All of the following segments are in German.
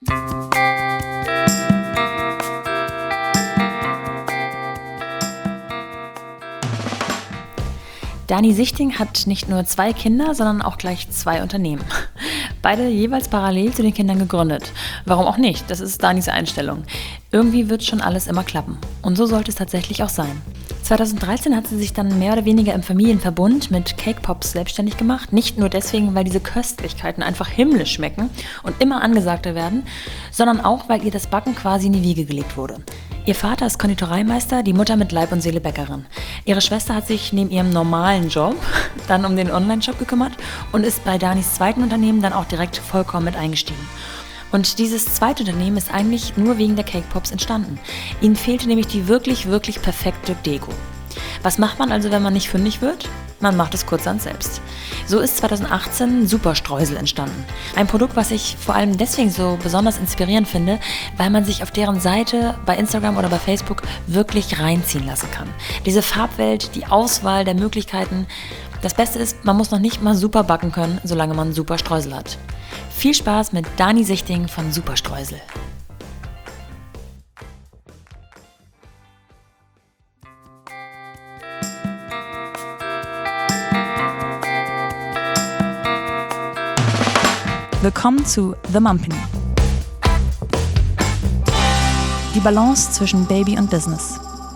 Dani Sichting hat nicht nur 2 Kinder, sondern auch gleich 2 Unternehmen. Beide jeweils parallel zu den Kindern gegründet. Warum auch nicht? Das ist Danis Einstellung. Irgendwie wird schon alles immer klappen. Und so sollte es tatsächlich auch sein. 2013 hat sie sich dann mehr oder weniger im Familienverbund mit Cake Pops selbstständig gemacht. Nicht nur deswegen, weil diese Köstlichkeiten einfach himmlisch schmecken und immer angesagter werden, sondern auch, weil ihr das Backen quasi in die Wiege gelegt wurde. Ihr Vater ist Konditoreimeister, die Mutter mit Leib und Seele Bäckerin. Ihre Schwester hat sich neben ihrem normalen Job dann um den Online-Shop gekümmert und ist bei Danis zweiten Unternehmen dann auch direkt vollkommen mit eingestiegen. Und dieses zweite Unternehmen ist eigentlich nur wegen der Cake Pops entstanden. Ihnen fehlte nämlich die wirklich, wirklich perfekte Deko. Was macht man also, wenn man nicht fündig wird? Man macht es kurzerhand selbst. So ist 2018 Superstreusel entstanden. Ein Produkt, was ich vor allem deswegen so besonders inspirierend finde, weil man sich auf deren Seite bei Instagram oder bei Facebook wirklich reinziehen lassen kann. Diese Farbwelt, die Auswahl der Möglichkeiten. Das Beste ist, man muss noch nicht mal super backen können, solange man Superstreusel hat. Viel Spaß mit Dani Sichting von Superstreusel. Willkommen zu The Mumpany. Die Balance zwischen Baby und Business.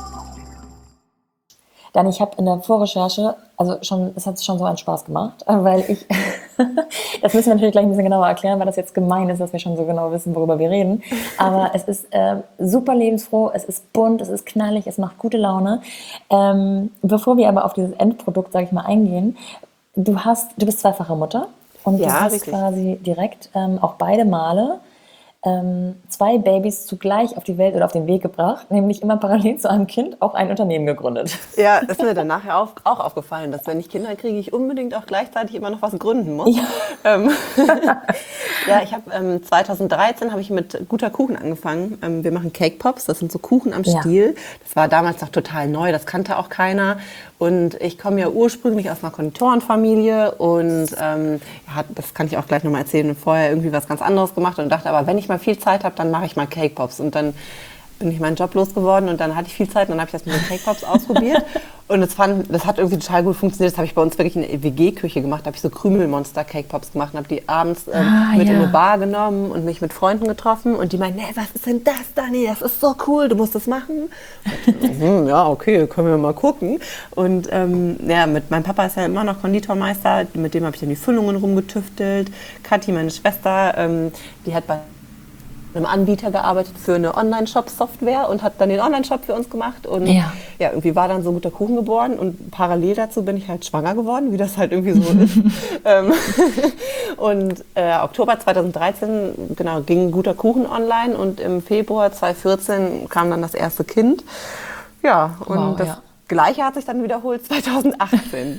Dani, ich habe in der Vorrecherche, es hat schon so einen Spaß gemacht, weil ich, das müssen wir natürlich gleich ein bisschen genauer erklären, weil das jetzt gemein ist, dass wir schon so genau wissen, worüber wir reden. Aber es ist super lebensfroh, es ist bunt, es ist knallig, es macht gute Laune. Bevor wir aber auf dieses Endprodukt, sage ich mal, eingehen, du bist zweifache Mutter. Und du hast wirklich quasi direkt auch beide Male 2 Babys zugleich auf die Welt oder auf den Weg gebracht, nämlich immer parallel zu einem Kind auch ein Unternehmen gegründet. Ja, ist mir dann nachher auch aufgefallen, dass wenn ich Kinder kriege, ich unbedingt auch gleichzeitig immer noch was gründen muss. Ja, ja, ich habe 2013 habe ich mit Guter Kuchen angefangen. Wir machen Cake Pops, das sind so Kuchen am Stiel. Das war damals noch total neu, das kannte auch keiner. Und ich komme ja ursprünglich aus einer Konditorenfamilie und das kann ich auch gleich nochmal erzählen, vorher irgendwie was ganz anderes gemacht und dachte, aber wenn ich mal viel Zeit habe, dann mache ich mal Cake Pops. Und dann bin ich meinen Job losgeworden und dann hatte ich viel Zeit und dann habe ich das mit den Cake Pops ausprobiert. Und das hat irgendwie total gut funktioniert. Das habe ich bei uns wirklich in der WG-Küche gemacht. Da habe ich so Krümelmonster Cake Pops gemacht und habe die abends mit in eine Bar genommen und mich mit Freunden getroffen. Und die meinten, nee, was ist denn das, Dani? Das ist so cool, du musst das machen. Und, ja, okay, können wir mal gucken. Und mit meinem Papa ist ja immer noch Konditormeister. Mit dem habe ich dann die Füllungen rumgetüftelt. Kathi, meine Schwester, die hat bei einem Anbieter gearbeitet für eine Online-Shop-Software und hat dann den Online-Shop für uns gemacht und irgendwie war dann so Guter Kuchen geboren und parallel dazu bin ich halt schwanger geworden, wie das halt irgendwie so ist. Und Oktober 2013 ging Guter Kuchen online und im Februar 2014 kam dann das erste Kind. Ja, und das Gleiche hat sich dann wiederholt 2018.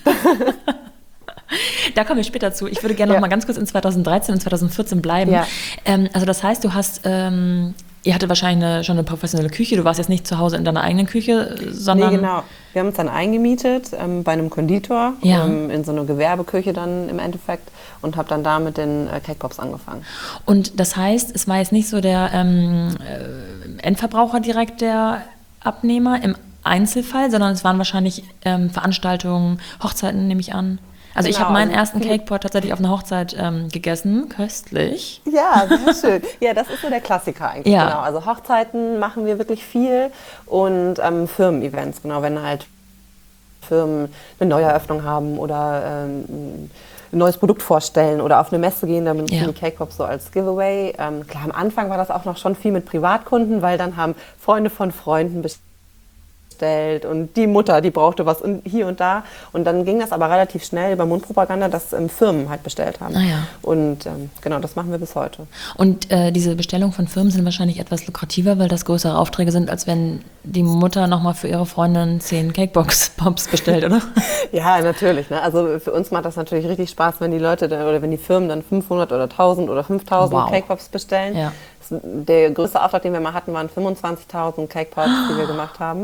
Da kommen wir später zu. Ich würde gerne noch mal ganz kurz in 2013 und 2014 bleiben. Ja. Also das heißt, ihr hattet wahrscheinlich schon eine professionelle Küche. Du warst jetzt nicht zu Hause in deiner eigenen Küche, sondern... Nee, genau. Wir haben uns dann eingemietet bei einem Konditor, in so eine Gewerbeküche dann im Endeffekt und habe dann da mit den Cake Pops angefangen. Und das heißt, es war jetzt nicht so der Endverbraucher direkt der Abnehmer im Einzelfall, sondern es waren wahrscheinlich Veranstaltungen, Hochzeiten, nehme ich an. Also ich habe meinen ersten Cakepot tatsächlich auf einer Hochzeit gegessen, köstlich. Ja, sehr schön. Ja, das ist so der Klassiker eigentlich, genau. Also Hochzeiten machen wir wirklich viel und Firmen-Events, genau, wenn halt Firmen eine Neueröffnung haben oder ein neues Produkt vorstellen oder auf eine Messe gehen, dann benutzen die Cake Pops so als Giveaway. Klar, am Anfang war das auch noch schon viel mit Privatkunden, weil dann haben Freunde von Freunden bestellt und die Mutter, die brauchte was und hier und da. Und dann ging das aber relativ schnell über Mundpropaganda, dass Firmen halt bestellt haben. Und genau, das machen wir bis heute. Und diese Bestellungen von Firmen sind wahrscheinlich etwas lukrativer, weil das größere Aufträge sind, als wenn die Mutter nochmal für ihre Freundin 10 Cake-Pops bestellt, oder? Ja, natürlich. Ne? Also für uns macht das natürlich richtig Spaß, wenn die Leute oder wenn die Firmen dann 500 oder 1000 oder 5000 Cake-Pops bestellen. Ja. Der größte Auftrag, den wir mal hatten, waren 25.000 Cake Pops, die wir gemacht haben.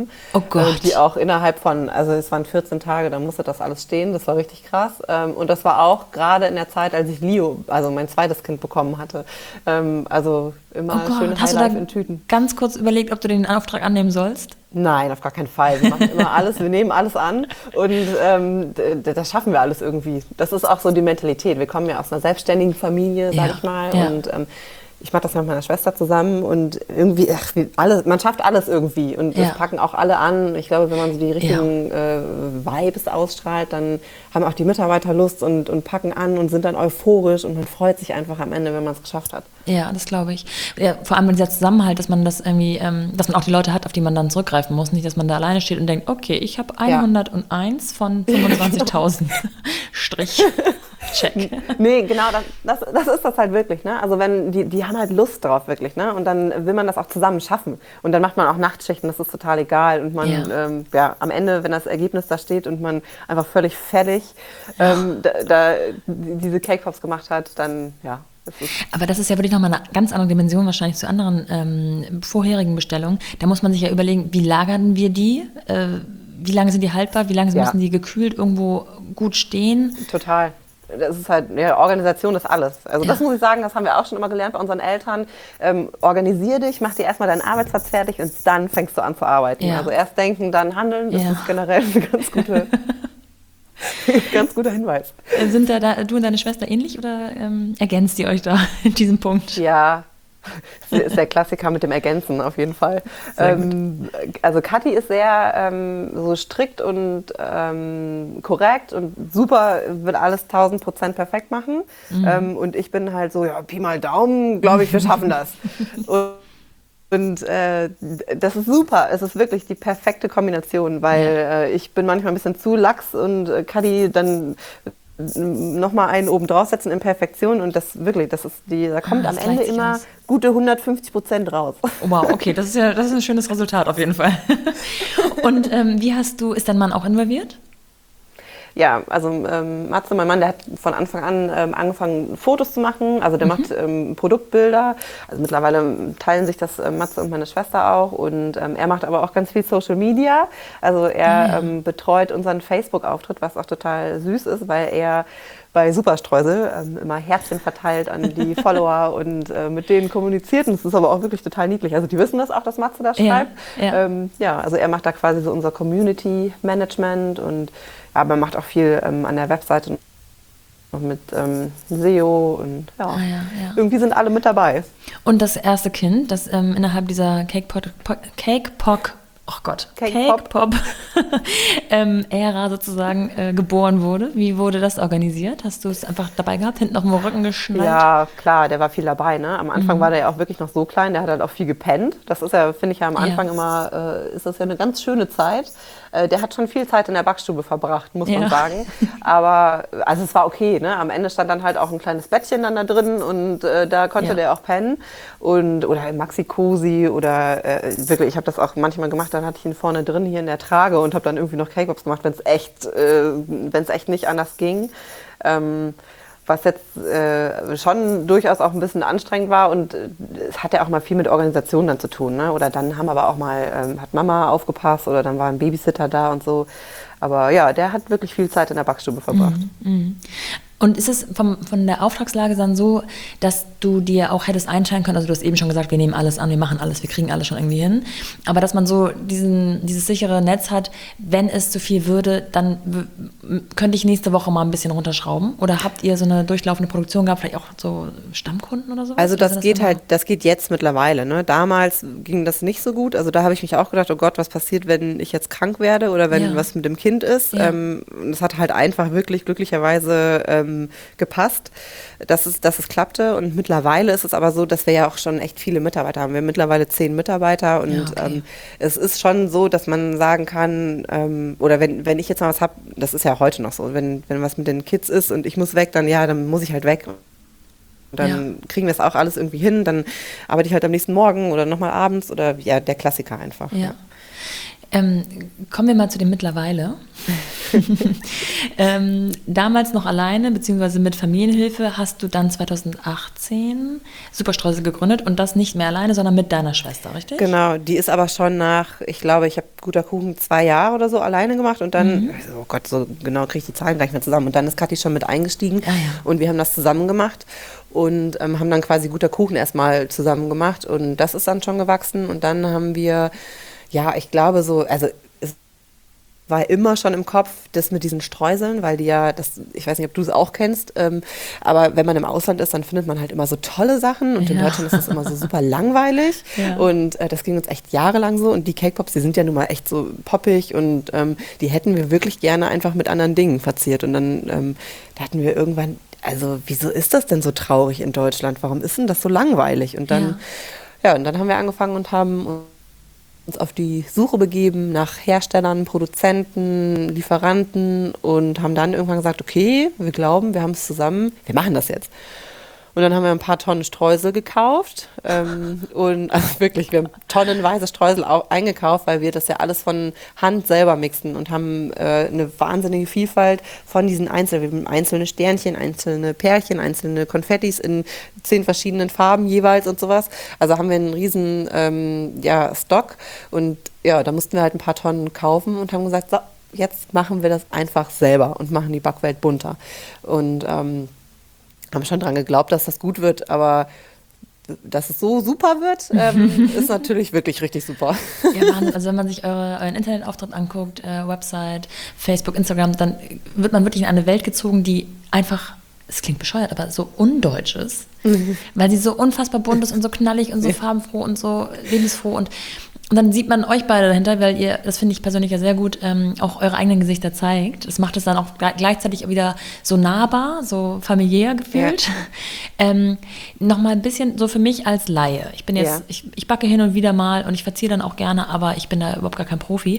Gott. Die auch innerhalb von, also es waren 14 Tage, da musste das alles stehen, das war richtig krass. Und das war auch gerade in der Zeit, als ich Leo, also mein zweites Kind bekommen hatte. Also immer schöne Highlife in Tüten. Ganz kurz überlegt, ob du den Auftrag annehmen sollst? Nein, auf gar keinen Fall. Wir machen immer alles, wir nehmen alles an und das schaffen wir alles irgendwie. Das ist auch so die Mentalität. Wir kommen ja aus einer selbstständigen Familie, sag ich mal. Ja. Und ich mache das mit meiner Schwester zusammen und irgendwie, man schafft alles irgendwie und das packen auch alle an. Ich glaube, wenn man so die richtigen Vibes ausstrahlt, dann haben auch die Mitarbeiter Lust und packen an und sind dann euphorisch und man freut sich einfach am Ende, wenn man es geschafft hat. Ja, das glaube ich. Ja, vor allem dieser Zusammenhalt, dass man das irgendwie, dass man auch die Leute hat, auf die man dann zurückgreifen muss. Nicht, dass man da alleine steht und denkt, okay, ich habe 101 von 25.000 Strich. Check. Nee, genau, das ist das halt wirklich, ne? Also wenn, die haben halt Lust drauf wirklich, ne? Und dann will man das auch zusammen schaffen. Und dann macht man auch Nachtschichten, das ist total egal. Und man, am Ende, wenn das Ergebnis da steht und man einfach völlig fertig diese Cake Pops gemacht hat, dann, Aber das ist ja wirklich nochmal eine ganz andere Dimension wahrscheinlich zu anderen vorherigen Bestellungen. Da muss man sich ja überlegen, wie lagern wir die? Wie lange sind die haltbar? Wie lange müssen die gekühlt irgendwo gut stehen? Total. Das ist halt, Organisation ist alles. Also das muss ich sagen, das haben wir auch schon immer gelernt bei unseren Eltern. Organisier dich, mach dir erstmal deinen Arbeitsplatz fertig und dann fängst du an zu arbeiten. Ja. Also erst denken, dann handeln, das ist generell eine ganz guter Hinweis. Sind du und deine Schwester ähnlich oder ergänzt ihr euch da in diesem Punkt? Ja, das ist der Klassiker mit dem Ergänzen auf jeden Fall. Also Kathi ist sehr so strikt und korrekt und super, wird alles 1000% perfekt machen. Und ich bin halt so, Pi mal Daumen, glaube ich, wir schaffen das. Und das ist super, es ist wirklich die perfekte Kombination, weil ich bin manchmal ein bisschen zu lax und Kathi dann nochmal einen oben draufsetzen in Perfektion und da kommt am Ende immer gute 150% raus. Oh, wow, okay, das ist ein schönes Resultat auf jeden Fall. Und ist dein Mann auch involviert? Ja, also Matze, mein Mann, der hat von Anfang an angefangen, Fotos zu machen. Also der macht Produktbilder. Also mittlerweile teilen sich das Matze und meine Schwester auch. Und er macht aber auch ganz viel Social Media. Also er betreut unseren Facebook-Auftritt, was auch total süß ist, weil er bei Superstreusel immer Herzchen verteilt an die Follower und mit denen kommuniziert. Und das ist aber auch wirklich total niedlich. Also die wissen das auch, dass Matze da schreibt. Also er macht da quasi so unser Community-Management und aber macht auch viel an der Webseite noch mit SEO und irgendwie sind alle mit dabei. Und das erste Kind, das innerhalb dieser Cake Pop Ära sozusagen geboren wurde. Wie wurde das organisiert? Hast du es einfach dabei gehabt, hinten auf dem Rücken geschnallt? Ja, klar, der war viel dabei. Ne? Am Anfang war der ja auch wirklich noch so klein, der hat halt auch viel gepennt. Das ist ja, finde ich ja am Anfang immer, ist das ja eine ganz schöne Zeit. Der hat schon viel Zeit in der Backstube verbracht, muss man sagen. Aber also es war okay. Ne? Am Ende stand dann halt auch ein kleines Bettchen dann da drin und da konnte der auch pennen. Oder im Maxi-Cosi oder wirklich, ich habe das auch manchmal gemacht, dann hatte ich ihn vorne drin hier in der Trage und habe dann irgendwie noch Cake Pops gemacht, wenn es echt nicht anders ging. Was jetzt schon durchaus auch ein bisschen anstrengend war und es hat ja auch mal viel mit Organisation dann zu tun. Ne? Oder dann haben aber auch mal, hat Mama aufgepasst oder dann war ein Babysitter da und so. Aber ja, der hat wirklich viel Zeit in der Backstube verbracht. Und ist es von der Auftragslage dann so, dass du dir auch hättest einschalten können, also du hast eben schon gesagt, wir nehmen alles an, wir machen alles, wir kriegen alles schon irgendwie hin, aber dass man so dieses sichere Netz hat, wenn es zu viel würde, dann könnte ich nächste Woche mal ein bisschen runterschrauben? Oder habt ihr so eine durchlaufende Produktion gehabt, vielleicht auch so Stammkunden oder so? Also das geht jetzt mittlerweile. Ne? Damals ging das nicht so gut, also da habe ich mich auch gedacht, oh Gott, was passiert, wenn ich jetzt krank werde oder wenn was mit dem Kind ist. Das hat halt einfach wirklich glücklicherweise gepasst, dass es klappte und mittlerweile ist es aber so, dass wir ja auch schon echt viele Mitarbeiter haben. Wir haben mittlerweile 10 Mitarbeiter und es ist schon so, dass man sagen kann, oder wenn ich jetzt mal was habe, das ist ja heute noch so, wenn was mit den Kids ist und ich muss weg, dann muss ich halt weg. Und dann kriegen wir es auch alles irgendwie hin, dann arbeite ich halt am nächsten Morgen oder nochmal abends oder der Klassiker einfach. Ja. Kommen wir mal zu dem Mittlerweile. Damals noch alleine, beziehungsweise mit Familienhilfe, hast du dann 2018 Superstreusel gegründet und das nicht mehr alleine, sondern mit deiner Schwester, richtig? Genau, die ist aber schon ich glaube, ich habe Guter Kuchen 2 Jahre oder so alleine gemacht und dann, oh Gott, so genau kriege ich die Zahlen gar nicht mehr zusammen. Und dann ist Kathi schon mit eingestiegen und wir haben das zusammen gemacht und haben dann quasi Guter Kuchen erstmal zusammen gemacht und das ist dann schon gewachsen und dann haben wir, ja, ich glaube so, also war immer schon im Kopf, das mit diesen Streuseln, weil die ja, ich weiß nicht, ob du es auch kennst, aber wenn man im Ausland ist, dann findet man halt immer so tolle Sachen und in Deutschland ist das immer so super langweilig und das ging uns echt jahrelang so und die Cake Pops, die sind ja nun mal echt so poppig und die hätten wir wirklich gerne einfach mit anderen Dingen verziert und dann dachten wir irgendwann, also wieso ist das denn so traurig in Deutschland, warum ist denn das so langweilig und dann, und dann haben wir angefangen und haben uns auf die Suche begeben nach Herstellern, Produzenten, Lieferanten und haben dann irgendwann gesagt, okay, wir glauben, wir haben es zusammen, wir machen das jetzt. Und dann haben wir ein paar Tonnen Streusel gekauft und also wirklich, wir haben tonnenweise Streusel eingekauft, weil wir das ja alles von Hand selber mixen und haben eine wahnsinnige Vielfalt von diesen einzelne Sternchen, einzelne Pärchen, einzelne Konfettis in 10 verschiedenen Farben jeweils und sowas. Also haben wir einen riesen Stock und ja, da mussten wir halt ein paar Tonnen kaufen und haben gesagt, so, jetzt machen wir das einfach selber und machen die Backwelt bunter. Und haben schon dran geglaubt, dass das gut wird, aber dass es so super wird, ist natürlich wirklich richtig super. Ja, Mann, also wenn man sich euren Internetauftritt anguckt, Website, Facebook, Instagram, dann wird man wirklich in eine Welt gezogen, die einfach, es klingt bescheuert, aber so undeutsch ist, weil sie so unfassbar bunt ist und so knallig und so farbenfroh und so lebensfroh und dann sieht man euch beide dahinter, weil ihr, das finde ich persönlich ja sehr gut, auch eure eigenen Gesichter zeigt. Das macht es dann auch gleichzeitig wieder so nahbar, so familiär gefühlt. Ja. Nochmal ein bisschen so für mich als Laie. Ich bin jetzt, ich backe hin und wieder mal und ich verziehe dann auch gerne, aber ich bin da überhaupt gar kein Profi.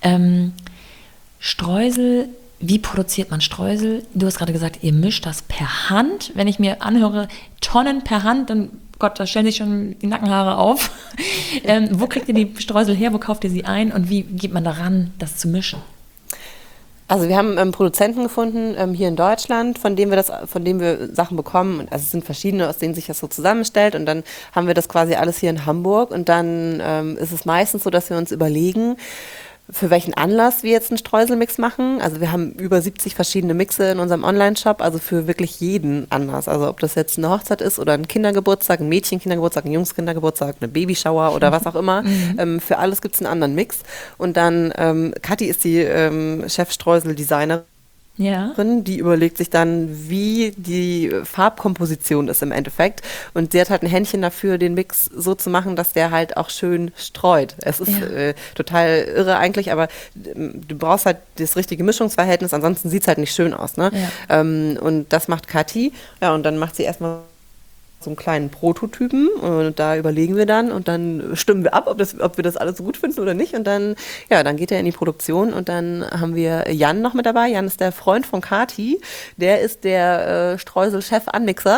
Streusel, wie produziert man Streusel? Du hast gerade gesagt, ihr mischt das per Hand. Wenn ich mir anhöre, Tonnen per Hand, dann Gott, da stellen sich schon die Nackenhaare auf. Wo kriegt ihr die Streusel her? Wo kauft ihr sie ein? Und wie geht man daran, das zu mischen? Also wir haben Produzenten gefunden hier in Deutschland, von dem wir Sachen bekommen. Also es sind verschiedene, aus denen sich das so zusammenstellt. Und dann haben wir das quasi alles hier in Hamburg. Und dann ist es meistens so, dass wir uns überlegen, für welchen Anlass wir jetzt einen Streuselmix machen. Also wir haben über 70 verschiedene Mixe in unserem Online-Shop, also für wirklich jeden Anlass. Also ob das jetzt eine Hochzeit ist oder ein Kindergeburtstag, ein Mädchenkindergeburtstag, ein Jungskindergeburtstag, eine Babyshower oder was auch immer. Für alles gibt es einen anderen Mix. Und dann, Kathi ist die Chefstreusel-Designerin. Ja. Die überlegt sich dann, wie die Farbkomposition ist im Endeffekt. Und sie hat halt ein Händchen dafür, den Mix so zu machen, dass der halt auch schön streut. Es ist total irre eigentlich, aber du brauchst halt das richtige Mischungsverhältnis, ansonsten sieht es halt nicht schön aus. Ne? Ja. Und das macht Kathi. Ja, und dann macht sie erstmal so einen kleinen Prototypen und da überlegen wir dann und dann stimmen wir ab, ob wir das alles so gut finden oder nicht und dann geht er in die Produktion und dann haben wir Jan noch mit dabei. Jan ist der Freund von Kathi, der ist der Streusel-Chef-Anmixer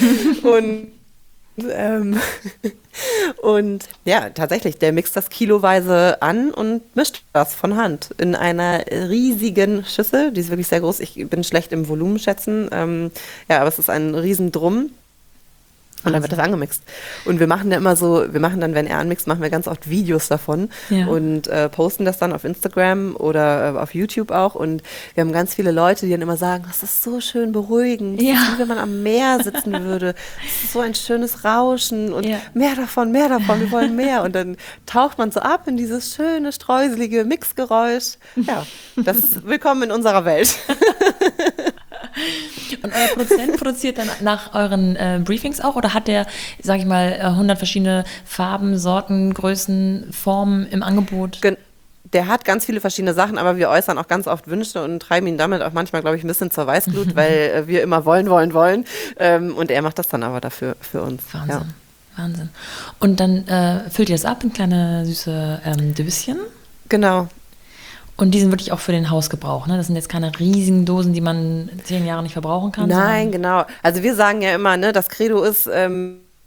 und ja, tatsächlich, der mixt das kiloweise an und mischt das von Hand in einer riesigen Schüssel, die ist wirklich sehr groß. Ich bin schlecht im Volumen schätzen, aber es ist ein Riesendrum. Und dann wird das angemixt. Und wir machen dann, wenn er anmixt, machen wir ganz oft Videos davon und posten das dann auf Instagram oder auf YouTube auch. Und wir haben ganz viele Leute, die dann immer sagen, das ist so schön beruhigend, das ist, wie wenn man am Meer sitzen würde. Das ist so ein schönes Rauschen und mehr davon, wir wollen mehr. Und dann taucht man so ab in dieses schöne, streuselige Mixgeräusch. Ja, das ist willkommen in unserer Welt. Und euer Produzent produziert dann nach euren Briefings auch oder hat der, sag ich mal, 100 verschiedene Farben, Sorten, Größen, Formen im Angebot? Der hat ganz viele verschiedene Sachen, aber wir äußern auch ganz oft Wünsche und treiben ihn damit auch manchmal, glaube ich, ein bisschen zur Weißglut, weil wir immer wollen. Und er macht das dann aber dafür für uns. Wahnsinn. Und dann füllt ihr das ab in kleine süße Döschen? Genau. Und die sind wirklich auch für den Hausgebrauch, ne? Das sind jetzt keine riesigen Dosen, die man 10 Jahre nicht verbrauchen kann. Nein, genau. Also wir sagen ja immer, ne, das Credo ist,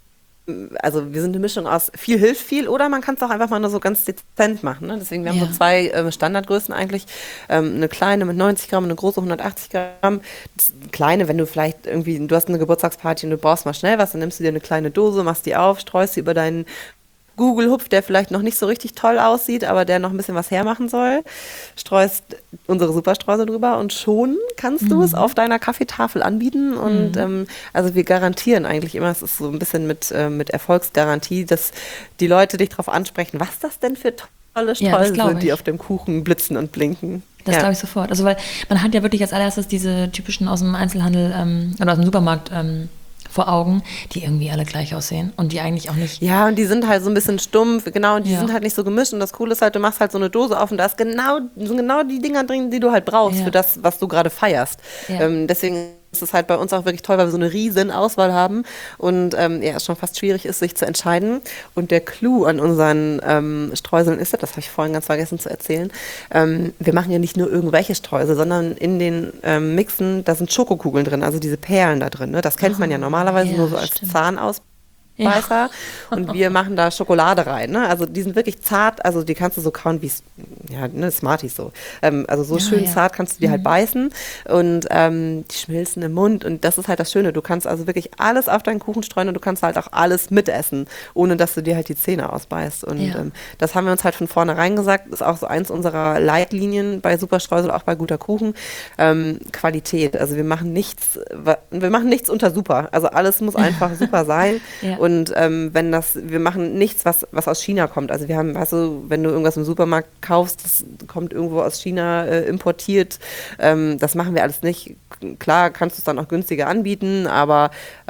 also wir sind eine Mischung aus viel hilft viel oder man kann es auch einfach mal nur so ganz dezent machen. Ne? Deswegen, wir haben so Ja. zwei Standardgrößen eigentlich. Eine kleine mit 90 Gramm und eine große 180 Gramm. Kleine, wenn du vielleicht irgendwie, du hast eine Geburtstagsparty und du brauchst mal schnell was, dann nimmst du dir eine kleine Dose, machst die auf, streust sie über deinen Google-Hupf, der vielleicht noch nicht so richtig toll aussieht, aber der noch ein bisschen was hermachen soll, streust unsere Superstreusel drüber und schon kannst du es auf deiner Kaffeetafel anbieten. Und also wir garantieren eigentlich immer, es ist so ein bisschen mit Erfolgsgarantie, dass die Leute dich darauf ansprechen, was das denn für tolle Ja, das Streusel glaube sind, die ich. auf dem Kuchen blitzen und blinken. Das Ja. glaube ich sofort. Also weil man hat ja wirklich als allererstes diese typischen aus dem Einzelhandel oder aus dem Supermarkt vor Augen, die irgendwie alle gleich aussehen und die eigentlich auch nicht. Ja, und die sind halt so ein bisschen stumpf, genau, und die Ja. sind halt nicht so gemischt. Und das Coole ist halt, du machst halt so eine Dose auf und da sind genau die Dinger drin, die du halt brauchst Ja. für das, was du gerade feierst. Ja. Deswegen ist es halt bei uns auch wirklich toll, weil wir so eine riesen Auswahl haben und ja, es schon fast schwierig ist, sich zu entscheiden. Und der Clou an unseren Streuseln ist, das habe ich vorhin ganz vergessen zu erzählen, wir machen ja nicht nur irgendwelche Streusel, sondern in den Mixen, da sind Schokokugeln drin, also diese Perlen da drin. Ne? Das kennt man ja normalerweise ja, nur so als stimmt. Zahnausbeißer. Ja. Und wir machen da Schokolade rein. Ne? Also die sind wirklich zart, also die kannst du so kauen wie ja, ne, Smarties so. Also so schön ja. zart kannst du die halt beißen und die schmilzen im Mund und das ist halt das Schöne. Du kannst also wirklich alles auf deinen Kuchen streuen und du kannst halt auch alles mitessen, ohne dass du dir halt die Zähne ausbeißt. Und Ja. das haben wir uns halt von vornherein gesagt, ist auch so eins unserer Leitlinien bei Superstreusel, auch bei guter Kuchen. Qualität. Also wir machen nichts unter super. Also alles muss einfach super sein. Ja. Und wir machen nichts, was aus China kommt. Also wir haben, weißt du, wenn du irgendwas im Supermarkt kaufst, das kommt irgendwo aus China importiert. Das machen wir alles nicht. Klar kannst du es dann auch günstiger anbieten, aber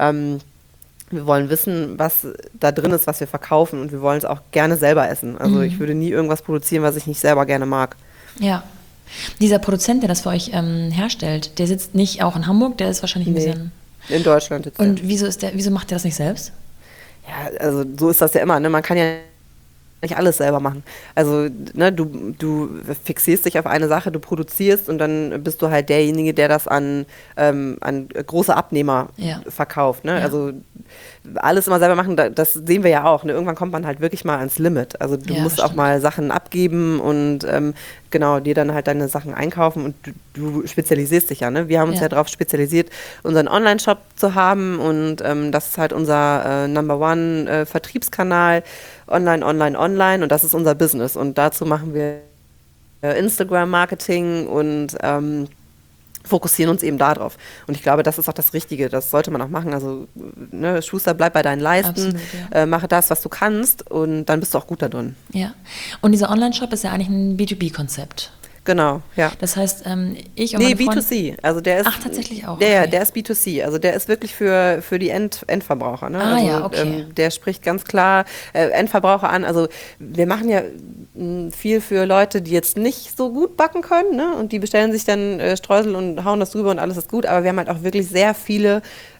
wir wollen wissen, was da drin ist, was wir verkaufen und wir wollen es auch gerne selber essen. Also ich würde nie irgendwas produzieren, was ich nicht selber gerne mag. Ja. Dieser Produzent, der das für euch herstellt, der sitzt nicht auch in Hamburg, der ist wahrscheinlich ein Nee. bisschen. In Deutschland jetzt. Und wieso macht der das nicht selbst? Ja, also so ist das ja immer. Ne? Man kann ja nicht alles selber machen. Also ne, du fixierst dich auf eine Sache, du produzierst und dann bist du halt derjenige, der das an große Abnehmer Ja. verkauft. Ne? Ja. Also alles immer selber machen, das sehen wir ja auch. Ne? Irgendwann kommt man halt wirklich mal ans Limit. Also du Ja, musst das auch stimmt. mal Sachen abgeben und genau, dir dann halt deine Sachen einkaufen und du spezialisierst dich ja. Ne? Wir haben uns Ja. ja darauf spezialisiert, unseren Online-Shop zu haben und das ist halt unser Number One Vertriebskanal. Online, online, online und das ist unser Business und dazu machen wir Instagram-Marketing und fokussieren uns eben darauf. Und ich glaube, das ist auch das Richtige, das sollte man auch machen. Also ne, Schuster, bleib bei deinen Leisten, Absolut, ja. mache das, was du kannst und dann bist du auch gut da drin. Ja. Und dieser Online-Shop ist ja eigentlich ein B2B-Konzept. Genau, ja. Das heißt, ich und Nee, meine Freunde. B2C. Also der ist, Ach, tatsächlich auch, Der, okay. der ist B2C. Also der ist wirklich für die Endverbraucher. Ne? Ah, also, ja, okay. Der spricht ganz klar Endverbraucher an. Also wir machen ja viel für Leute, die jetzt nicht so gut backen können. Ne? Und die bestellen sich dann Streusel und hauen das drüber und alles ist gut. Aber wir haben halt auch wirklich sehr viele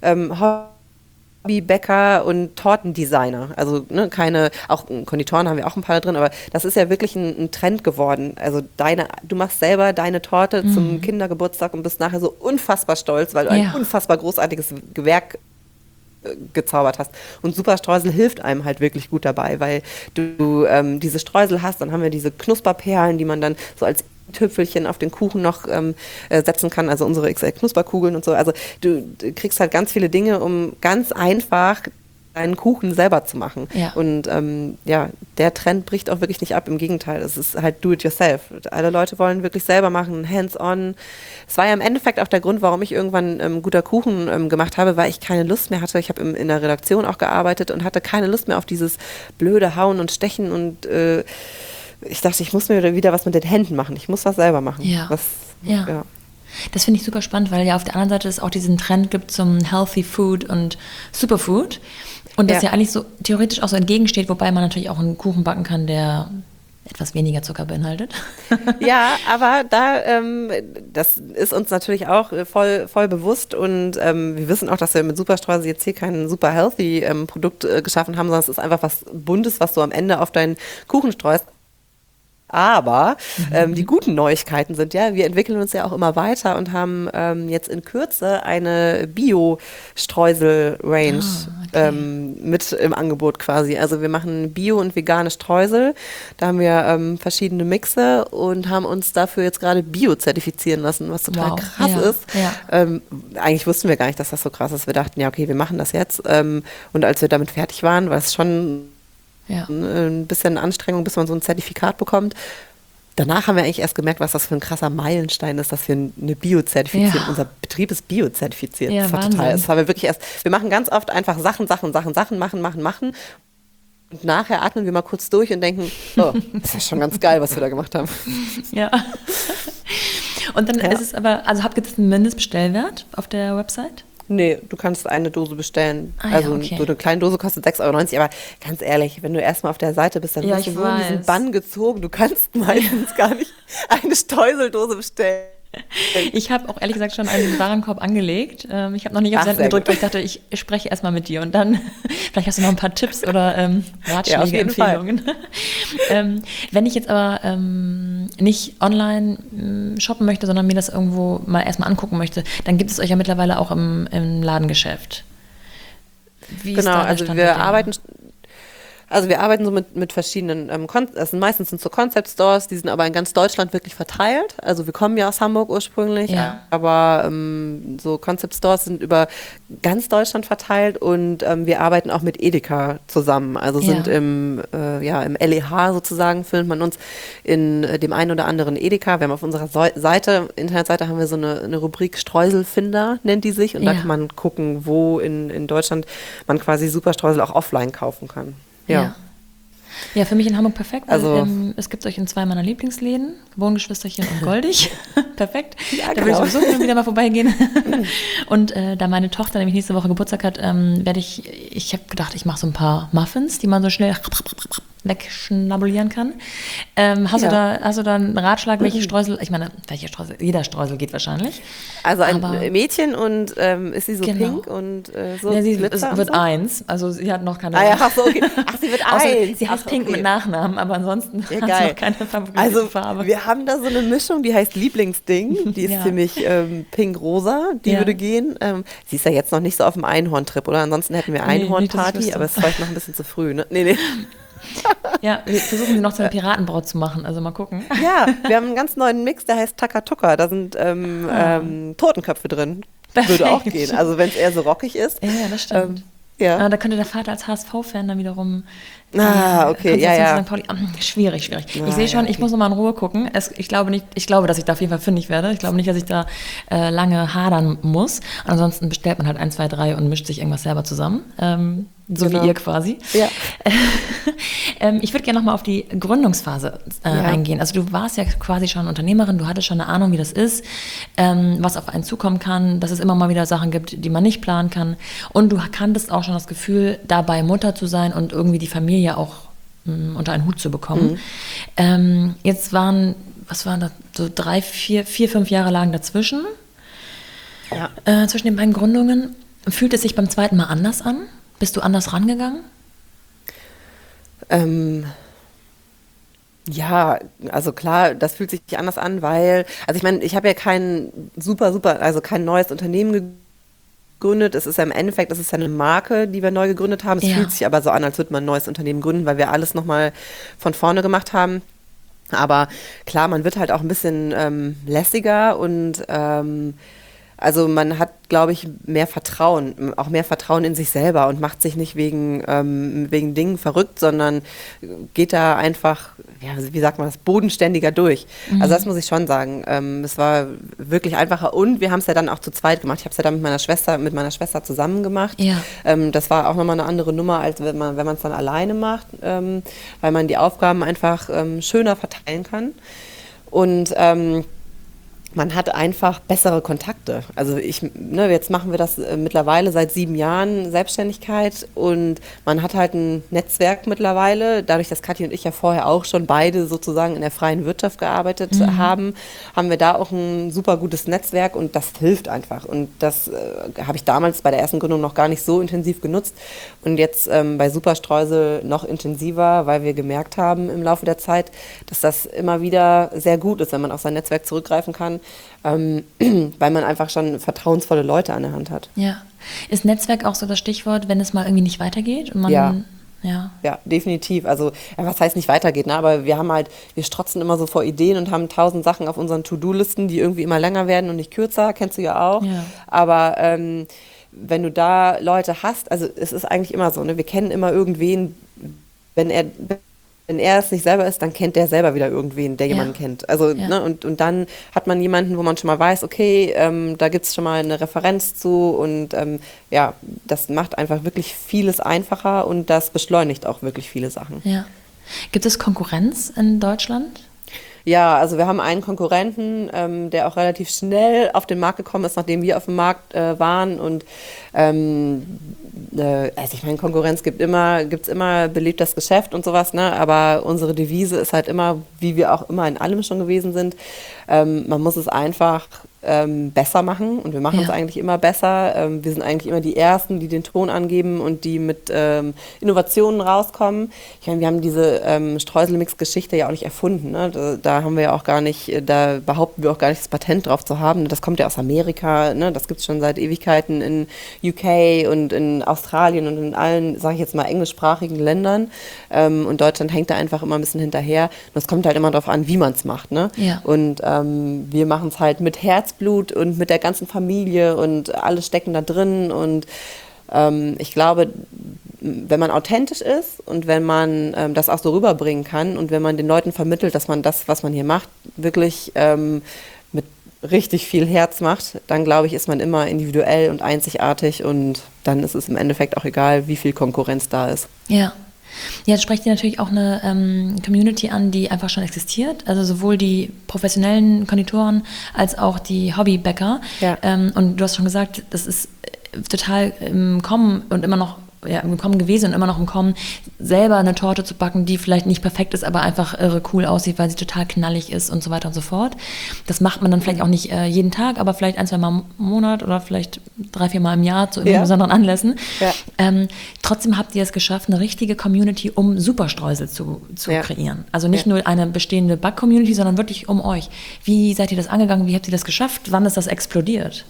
Hobbybäcker und Tortendesigner. Also ne, auch Konditoren haben wir auch ein paar da drin, aber das ist ja wirklich ein Trend geworden. Also du machst selber deine Torte zum Kindergeburtstag und bist nachher so unfassbar stolz, weil du Ja. ein unfassbar großartiges Gewerk gezaubert hast. Und Superstreusel hilft einem halt wirklich gut dabei, weil du diese Streusel hast, dann haben wir diese Knusperperlen, die man dann so als Tüpfelchen auf den Kuchen noch setzen kann, also unsere XL-Knusperkugeln und so. Also du kriegst halt ganz viele Dinge, um ganz einfach deinen Kuchen selber zu machen. Ja. Und ja, der Trend bricht auch wirklich nicht ab, im Gegenteil. Es ist halt do it yourself. Alle Leute wollen wirklich selber machen, hands-on. Es war ja im Endeffekt auch der Grund, warum ich irgendwann guter Kuchen gemacht habe, weil ich keine Lust mehr hatte. Ich habe in der Redaktion auch gearbeitet und hatte keine Lust mehr auf dieses blöde Hauen und Stechen und ich dachte, ich muss mir wieder was mit den Händen machen. Ich muss was selber machen. Ja. Ja. Ja. Das finde ich super spannend, weil ja auf der anderen Seite es auch diesen Trend gibt zum Healthy Food und Superfood. Und das Ja. ja eigentlich so theoretisch auch so entgegensteht, wobei man natürlich auch einen Kuchen backen kann, der etwas weniger Zucker beinhaltet. Ja, aber das ist uns natürlich auch voll bewusst und wir wissen auch, dass wir mit Superstreusel jetzt hier kein super healthy Produkt geschaffen haben, sondern es ist einfach was Buntes, was du am Ende auf deinen Kuchen streust. Aber die guten Neuigkeiten sind ja, wir entwickeln uns ja auch immer weiter und haben jetzt in Kürze eine Bio-Streusel-Range mit im Angebot quasi. Also wir machen Bio- und vegane Streusel. Da haben wir verschiedene Mixe und haben uns dafür jetzt gerade Bio-zertifizieren lassen, was total krass ist. Ja. Eigentlich wussten wir gar nicht, dass das so krass ist. Wir dachten, ja okay, wir machen das jetzt. Und als wir damit fertig waren, war es schon ein bisschen Anstrengung, bis man so ein Zertifikat bekommt. Danach haben wir eigentlich erst gemerkt, was das für ein krasser Meilenstein ist, dass wir eine Bio-zertifizieren. Ja. Unser Betrieb ist Bio-zertifiziert. Ja, das war total. Das haben wir wirklich erst. Wir machen ganz oft einfach Sachen machen. Und nachher atmen wir mal kurz durch und denken, oh, das ist schon ganz geil, was wir da gemacht haben. Ja. Und dann ist es aber, also habt ihr jetzt einen Mindestbestellwert auf der Website? Nee, du kannst eine Dose bestellen. So eine kleine Dose kostet 6,90 €. Aber ganz ehrlich, wenn du erstmal auf der Seite bist, dann wirst du so in diesen Bann gezogen. Du kannst meistens gar nicht eine Streuseldose bestellen. Ich habe auch ehrlich gesagt schon einen Warenkorb angelegt. Ich habe noch nicht auf Senden gedrückt, weil ich dachte, ich spreche erstmal mit dir und dann, vielleicht hast du noch ein paar Tipps oder Ratschläge, Empfehlungen. Wenn ich jetzt aber nicht online shoppen möchte, sondern mir das irgendwo mal erstmal angucken möchte, dann gibt es euch ja mittlerweile auch im Ladengeschäft. Wie ist da der Stand wir arbeiten... Also wir arbeiten so mit verschiedenen, das sind meistens so Concept Stores, die sind aber in ganz Deutschland wirklich verteilt. Also wir kommen ja aus Hamburg ursprünglich, aber so Concept Stores sind über ganz Deutschland verteilt und wir arbeiten auch mit Edeka zusammen. Also sind im LEH sozusagen, findet man uns in dem einen oder anderen Edeka. Wir haben auf unserer Internetseite haben wir so eine Rubrik Streuselfinder, nennt die sich. Und da kann man gucken, wo in Deutschland man quasi Superstreusel auch offline kaufen kann. Ja, für mich in Hamburg perfekt. Also, es gibt euch in 2 meiner Lieblingsläden, Wohngeschwisterchen und Goldig. Perfekt. Ja, da würde ich sowieso hin und wieder mal vorbeigehen. Und da meine Tochter nämlich nächste Woche Geburtstag hat, ich habe gedacht, ich mache so ein paar Muffins, die man so schnell wegschnabulieren kann. Hast du da einen Ratschlag, welche Streusel, jeder Streusel geht wahrscheinlich. Also ein Mädchen und ist sie so pink und so sie wird so? 1, also sie hat noch keine... Okay. Ach, sie wird 1. Sie heißt Pink mit Nachnamen, aber ansonsten hat sie noch keine favorisierte Farbe. Wir haben da so eine Mischung, die heißt Lieblingsding, die ist ziemlich pink-rosa, die würde gehen. Sie ist ja jetzt noch nicht so auf dem Einhorn-Trip, oder? Ansonsten hätten wir Einhorn-Party, aber es ist vielleicht noch ein bisschen zu früh, ne? Nee. Ja, wir versuchen sie noch zu einer Piratenbraut zu machen, also mal gucken. Ja, wir haben einen ganz neuen Mix, der heißt Takatuka, da sind Totenköpfe drin. Perfekt. Würde auch gehen, also wenn es eher so rockig ist. Ja, das stimmt. Da könnte der Vater als HSV-Fan dann wiederum... okay, St. Pauli. Schwierig. Ich sehe schon, ich muss noch mal in Ruhe gucken. Ich glaube, dass ich da auf jeden Fall fündig werde. Ich glaube nicht, dass ich da lange hadern muss. Ansonsten bestellt man halt 1, 2, 3 und mischt sich irgendwas selber zusammen. So wie ihr quasi. Ja. Ich würde gerne noch mal auf die Gründungsphase eingehen. Also du warst ja quasi schon Unternehmerin, du hattest schon eine Ahnung, wie das ist, was auf einen zukommen kann, dass es immer mal wieder Sachen gibt, die man nicht planen kann. Und du kanntest auch schon das Gefühl, dabei Mutter zu sein und irgendwie die Familie auch unter einen Hut zu bekommen. Jetzt was waren das, so 3, 4, 5 Jahre lagen dazwischen, zwischen den beiden Gründungen. Fühlt es sich beim zweiten Mal anders an? Bist du anders rangegangen? Ja, also klar, das fühlt sich anders an, weil, also ich meine, ich habe ja kein kein neues Unternehmen gegründet. Es ist ja im Endeffekt, es ist ja eine Marke, die wir neu gegründet haben. Es fühlt sich aber so an, als würde man ein neues Unternehmen gründen, weil wir alles nochmal von vorne gemacht haben. Aber klar, man wird halt auch ein bisschen lässiger und also man hat, glaube ich, mehr Vertrauen in sich selber und macht sich nicht wegen Dingen verrückt, sondern geht da einfach, wie sagt man das, bodenständiger durch. Also das muss ich schon sagen. Es war wirklich einfacher und wir haben es ja dann auch zu zweit gemacht. Ich habe es ja dann mit meiner Schwester zusammen gemacht. Ja. Das war auch nochmal eine andere Nummer, als wenn man es dann alleine macht, weil man die Aufgaben einfach schöner verteilen kann. Und man hat einfach bessere Kontakte. Also jetzt machen wir das mittlerweile seit 7 Jahren Selbstständigkeit und man hat halt ein Netzwerk mittlerweile. Dadurch, dass Kathi und ich ja vorher auch schon beide sozusagen in der freien Wirtschaft gearbeitet haben, haben wir da auch ein super gutes Netzwerk und das hilft einfach. Und das habe ich damals bei der ersten Gründung noch gar nicht so intensiv genutzt und jetzt bei Superstreusel noch intensiver, weil wir gemerkt haben im Laufe der Zeit, dass das immer wieder sehr gut ist, wenn man auf sein Netzwerk zurückgreifen kann. Weil man einfach schon vertrauensvolle Leute an der Hand hat. Ja. Ist Netzwerk auch so das Stichwort, wenn es mal irgendwie nicht weitergeht? Und man, ja, definitiv. Also, was heißt nicht weitergeht, ne? Aber wir strotzen immer so vor Ideen und haben 1000 Sachen auf unseren To-Do-Listen, die irgendwie immer länger werden und nicht kürzer, kennst du ja auch. Ja. Aber wenn du da Leute hast, also es ist eigentlich immer so, ne? Wir kennen immer irgendwen, wenn er es nicht selber ist, dann kennt der selber wieder irgendwen, der jemanden kennt. Also, ne, und dann hat man jemanden, wo man schon mal weiß, okay, da gibt es schon mal eine Referenz zu und das macht einfach wirklich vieles einfacher und das beschleunigt auch wirklich viele Sachen. Ja. Gibt es Konkurrenz in Deutschland? Ja, also wir haben einen Konkurrenten, der auch relativ schnell auf den Markt gekommen ist, nachdem wir auf dem Markt waren und also ich meine, Konkurrenz gibt's immer belebtes Geschäft und sowas, ne? Aber unsere Devise ist halt immer, wie wir auch immer in allem schon gewesen sind, man muss es einfach besser machen und wir machen es eigentlich immer besser. Wir sind eigentlich immer die Ersten, die den Ton angeben und die mit Innovationen rauskommen. Ich meine, wir haben diese Streuselmix-Geschichte ja auch nicht erfunden, ne? Da haben wir ja auch gar nicht, da behaupten wir auch gar nicht das Patent drauf zu haben. Das kommt ja aus Amerika, ne? Das gibt es schon seit Ewigkeiten in UK und in Australien und in allen, sage ich jetzt mal, englischsprachigen Ländern. Und Deutschland hängt da einfach immer ein bisschen hinterher. Und es kommt halt immer darauf an, wie man es macht, ne? Ja. Und wir machen es halt mit Herzblut und mit der ganzen Familie und alle stecken da drin. Und ich glaube, wenn man authentisch ist und wenn man das auch so rüberbringen kann und wenn man den Leuten vermittelt, dass man das, was man hier macht, wirklich mit richtig viel Herz macht, dann glaube ich, ist man immer individuell und einzigartig und dann ist es im Endeffekt auch egal, wie viel Konkurrenz da ist. Ja. Jetzt sprecht ihr natürlich auch eine Community an, die einfach schon existiert. Also sowohl die professionellen Konditoren als auch die Hobbybäcker. Ja. Und du hast schon gesagt, das ist total im Kommen und immer noch im Kommen gewesen und immer noch im Kommen, selber eine Torte zu backen, die vielleicht nicht perfekt ist, aber einfach irre cool aussieht, weil sie total knallig ist und so weiter und so fort. Das macht man dann vielleicht auch nicht jeden Tag, aber vielleicht 1-2 Mal im Monat oder vielleicht 3-4 Mal im Jahr zu besonderen Anlässen. Ja. Trotzdem habt ihr es geschafft, eine richtige Community um Superstreusel zu kreieren. Also nicht nur eine bestehende Back-Community, sondern wirklich um euch. Wie seid ihr das angegangen? Wie habt ihr das geschafft? Wann ist das explodiert?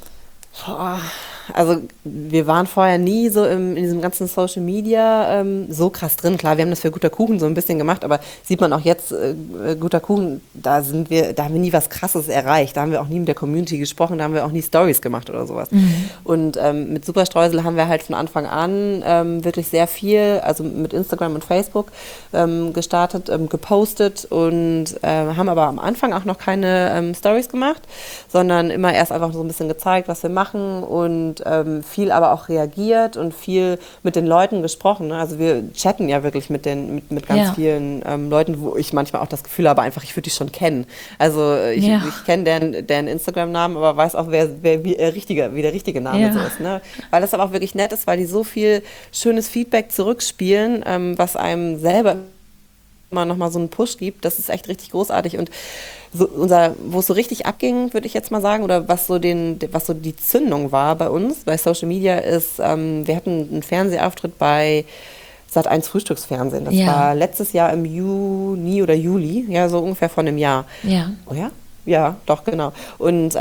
Also wir waren vorher nie so in diesem ganzen Social Media so krass drin. Klar, wir haben das für Guter Kuchen so ein bisschen gemacht, aber sieht man auch jetzt, Guter Kuchen, da haben wir nie was Krasses erreicht. Da haben wir auch nie mit der Community gesprochen, da haben wir auch nie Stories gemacht oder sowas. Mhm. Und mit Superstreusel haben wir halt von Anfang an wirklich sehr viel, also mit Instagram und Facebook gestartet, gepostet und haben aber am Anfang auch noch keine Stories gemacht, sondern immer erst einfach so ein bisschen gezeigt, was wir machen und viel aber auch reagiert und viel mit den Leuten gesprochen. Ne? Also wir chatten ja wirklich mit ganz vielen Leuten, wo ich manchmal auch das Gefühl habe, einfach, ich würde die schon kennen. Also ich kenne deren Instagram-Namen, aber weiß auch, wie der richtige Name so ist. Ne? Weil das aber auch wirklich nett ist, weil die so viel schönes Feedback zurückspielen, was einem selber immer nochmal so einen Push gibt. Das ist echt richtig großartig und so wo es so richtig abging, würde ich jetzt mal sagen, oder was so die Zündung war bei uns, bei Social Media ist, wir hatten einen Fernsehauftritt bei Sat.1 Frühstücksfernsehen. Das war letztes Jahr im Juni oder Juli, ja, so ungefähr vor einem Jahr. Ja. Oh ja? Ja, doch, genau. Und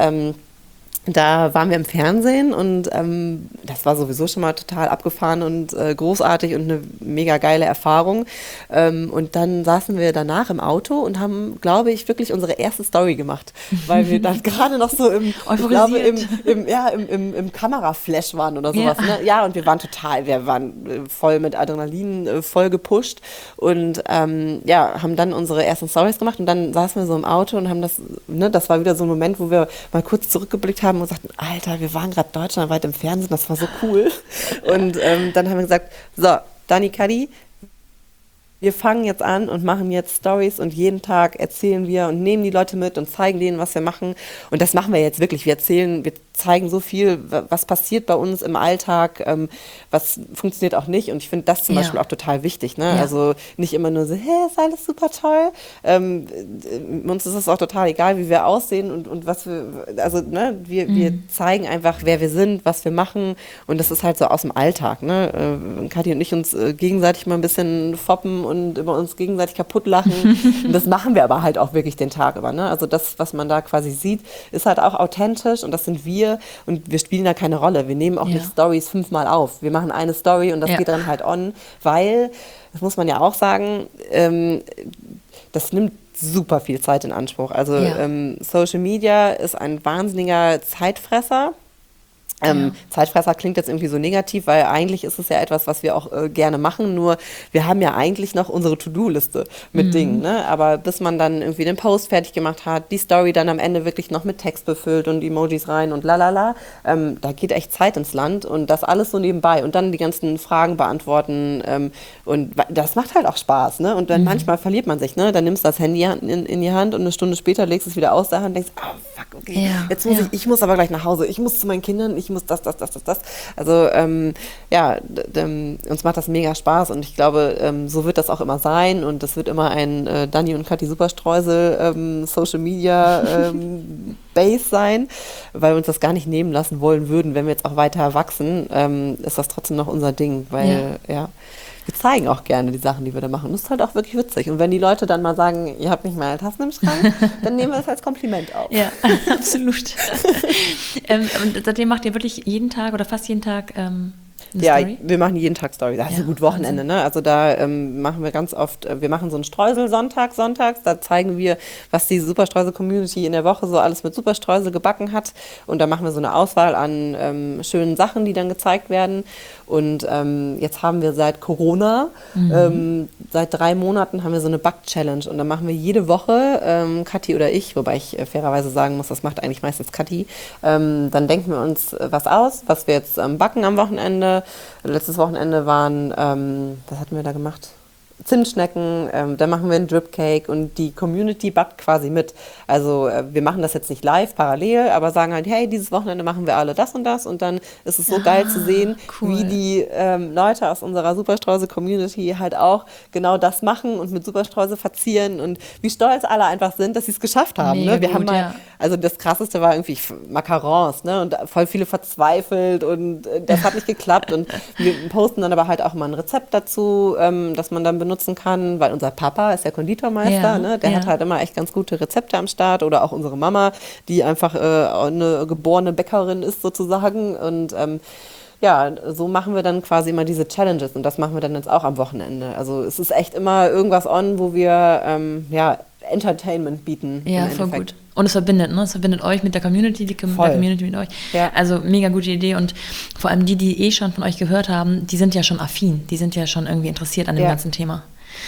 da waren wir im Fernsehen und das war sowieso schon mal total abgefahren und großartig und eine mega geile Erfahrung. Und dann saßen wir danach im Auto und haben, glaube ich, wirklich unsere erste Story gemacht, weil wir dann gerade noch so im Kameraflash waren oder sowas. Ja. Ne? Ja, und wir waren voll mit Adrenalin, voll gepusht und haben dann unsere ersten Stories gemacht und dann saßen wir so im Auto und haben das war wieder so ein Moment, wo wir mal kurz zurückgeblickt haben und sagten, Alter, wir waren gerade deutschlandweit im Fernsehen, das war so cool. Und dann haben wir gesagt, so, Dani, Kadi, wir fangen jetzt an und machen jetzt Stories und jeden Tag erzählen wir und nehmen die Leute mit und zeigen denen, was wir machen. Und das machen wir jetzt wirklich. Wir zeigen so viel, was passiert bei uns im Alltag, was funktioniert auch nicht. Und ich finde das zum Beispiel auch total wichtig. Ne? Ja. Also nicht immer nur so, hey, ist alles super toll. Uns ist es auch total egal, wie wir aussehen und was wir zeigen einfach, wer wir sind, was wir machen. Und das ist halt so aus dem Alltag. Ne? Kathi und ich uns gegenseitig mal ein bisschen foppen und über uns gegenseitig kaputt lachen. Und das machen wir aber halt auch wirklich den Tag über. Ne? Also das, was man da quasi sieht, ist halt auch authentisch und das sind wir. Und wir spielen da keine Rolle. Wir nehmen auch nicht Stories 5-mal auf. Wir machen eine Story und das geht dann halt on, weil, das muss man ja auch sagen, das nimmt super viel Zeit in Anspruch. Also Social Media ist ein wahnsinniger Zeitfresser. Zeitfresser klingt jetzt irgendwie so negativ, weil eigentlich ist es ja etwas, was wir auch gerne machen, nur wir haben ja eigentlich noch unsere To-Do-Liste mit Dingen, ne? Aber bis man dann irgendwie den Post fertig gemacht hat, die Story dann am Ende wirklich noch mit Text befüllt und Emojis rein und lalala, da geht echt Zeit ins Land und das alles so nebenbei und dann die ganzen Fragen beantworten und das macht halt auch Spaß, ne? Und dann manchmal verliert man sich, ne? Dann nimmst du das Handy in die Hand und eine Stunde später legst es wieder aus der Hand und denkst, oh fuck, okay, jetzt muss ich muss aber gleich nach Hause, ich muss zu meinen Kindern, ich muss das. Also uns macht das mega Spaß und ich glaube, so wird das auch immer sein und das wird immer ein Dani und Kathi Superstreusel Social Media Base sein, weil wir uns das gar nicht nehmen lassen wollen würden, wenn wir jetzt auch weiter wachsen, ist das trotzdem noch unser Ding, weil wir zeigen auch gerne die Sachen, die wir da machen. Das ist halt auch wirklich witzig. Und wenn die Leute dann mal sagen, ihr habt nicht mal Tassen im Schrank, dann nehmen wir das als Kompliment auf. Ja, absolut. Und seitdem macht ihr wirklich jeden Tag oder fast jeden Tag eine Story? Wir machen jeden Tag Story. Das ist so gut Wochenende, ne? Also da machen wir ganz oft, wir machen so einen Streusel sonntags. Da zeigen wir, was die Superstreusel-Community in der Woche so alles mit Superstreusel gebacken hat. Und da machen wir so eine Auswahl an schönen Sachen, die dann gezeigt werden. Und jetzt haben wir seit Corona, seit 3 Monaten haben wir so eine Back-Challenge. Und da machen wir jede Woche, Kathi oder ich, wobei ich fairerweise sagen muss, das macht eigentlich meistens Kathi, dann denken wir uns was aus, was wir jetzt backen am Wochenende. Letztes Wochenende waren, was hatten wir da gemacht? Zimtschnecken, da machen wir einen Drip-Cake und die Community backt quasi mit. Also wir machen das jetzt nicht live, parallel, aber sagen halt, hey, dieses Wochenende machen wir alle das und dann ist es so geil zu sehen, wie die Leute aus unserer Superstreusel-Community halt auch genau das machen und mit Superstreusel verzieren und wie stolz alle einfach sind, dass sie es geschafft haben. Ne? Wir haben mal, also das Krasseste war irgendwie Macarons, ne? Und voll viele verzweifelt und das hat nicht geklappt und wir posten dann aber halt auch mal ein Rezept dazu, dass man dann benutzen kann, weil unser Papa ist ja Konditormeister, ne? Der hat halt immer echt ganz gute Rezepte am Start oder auch unsere Mama, die einfach eine geborene Bäckerin ist sozusagen und so machen wir dann quasi immer diese Challenges und das machen wir dann jetzt auch am Wochenende. Also es ist echt immer irgendwas on, wo wir Entertainment bieten. Ja, voll gut. Und es verbindet, ne? Es verbindet euch mit der Community, die Community mit euch. Ja. Also mega gute Idee und vor allem die schon von euch gehört haben, die sind ja schon affin, die sind ja schon irgendwie interessiert an dem ganzen Thema.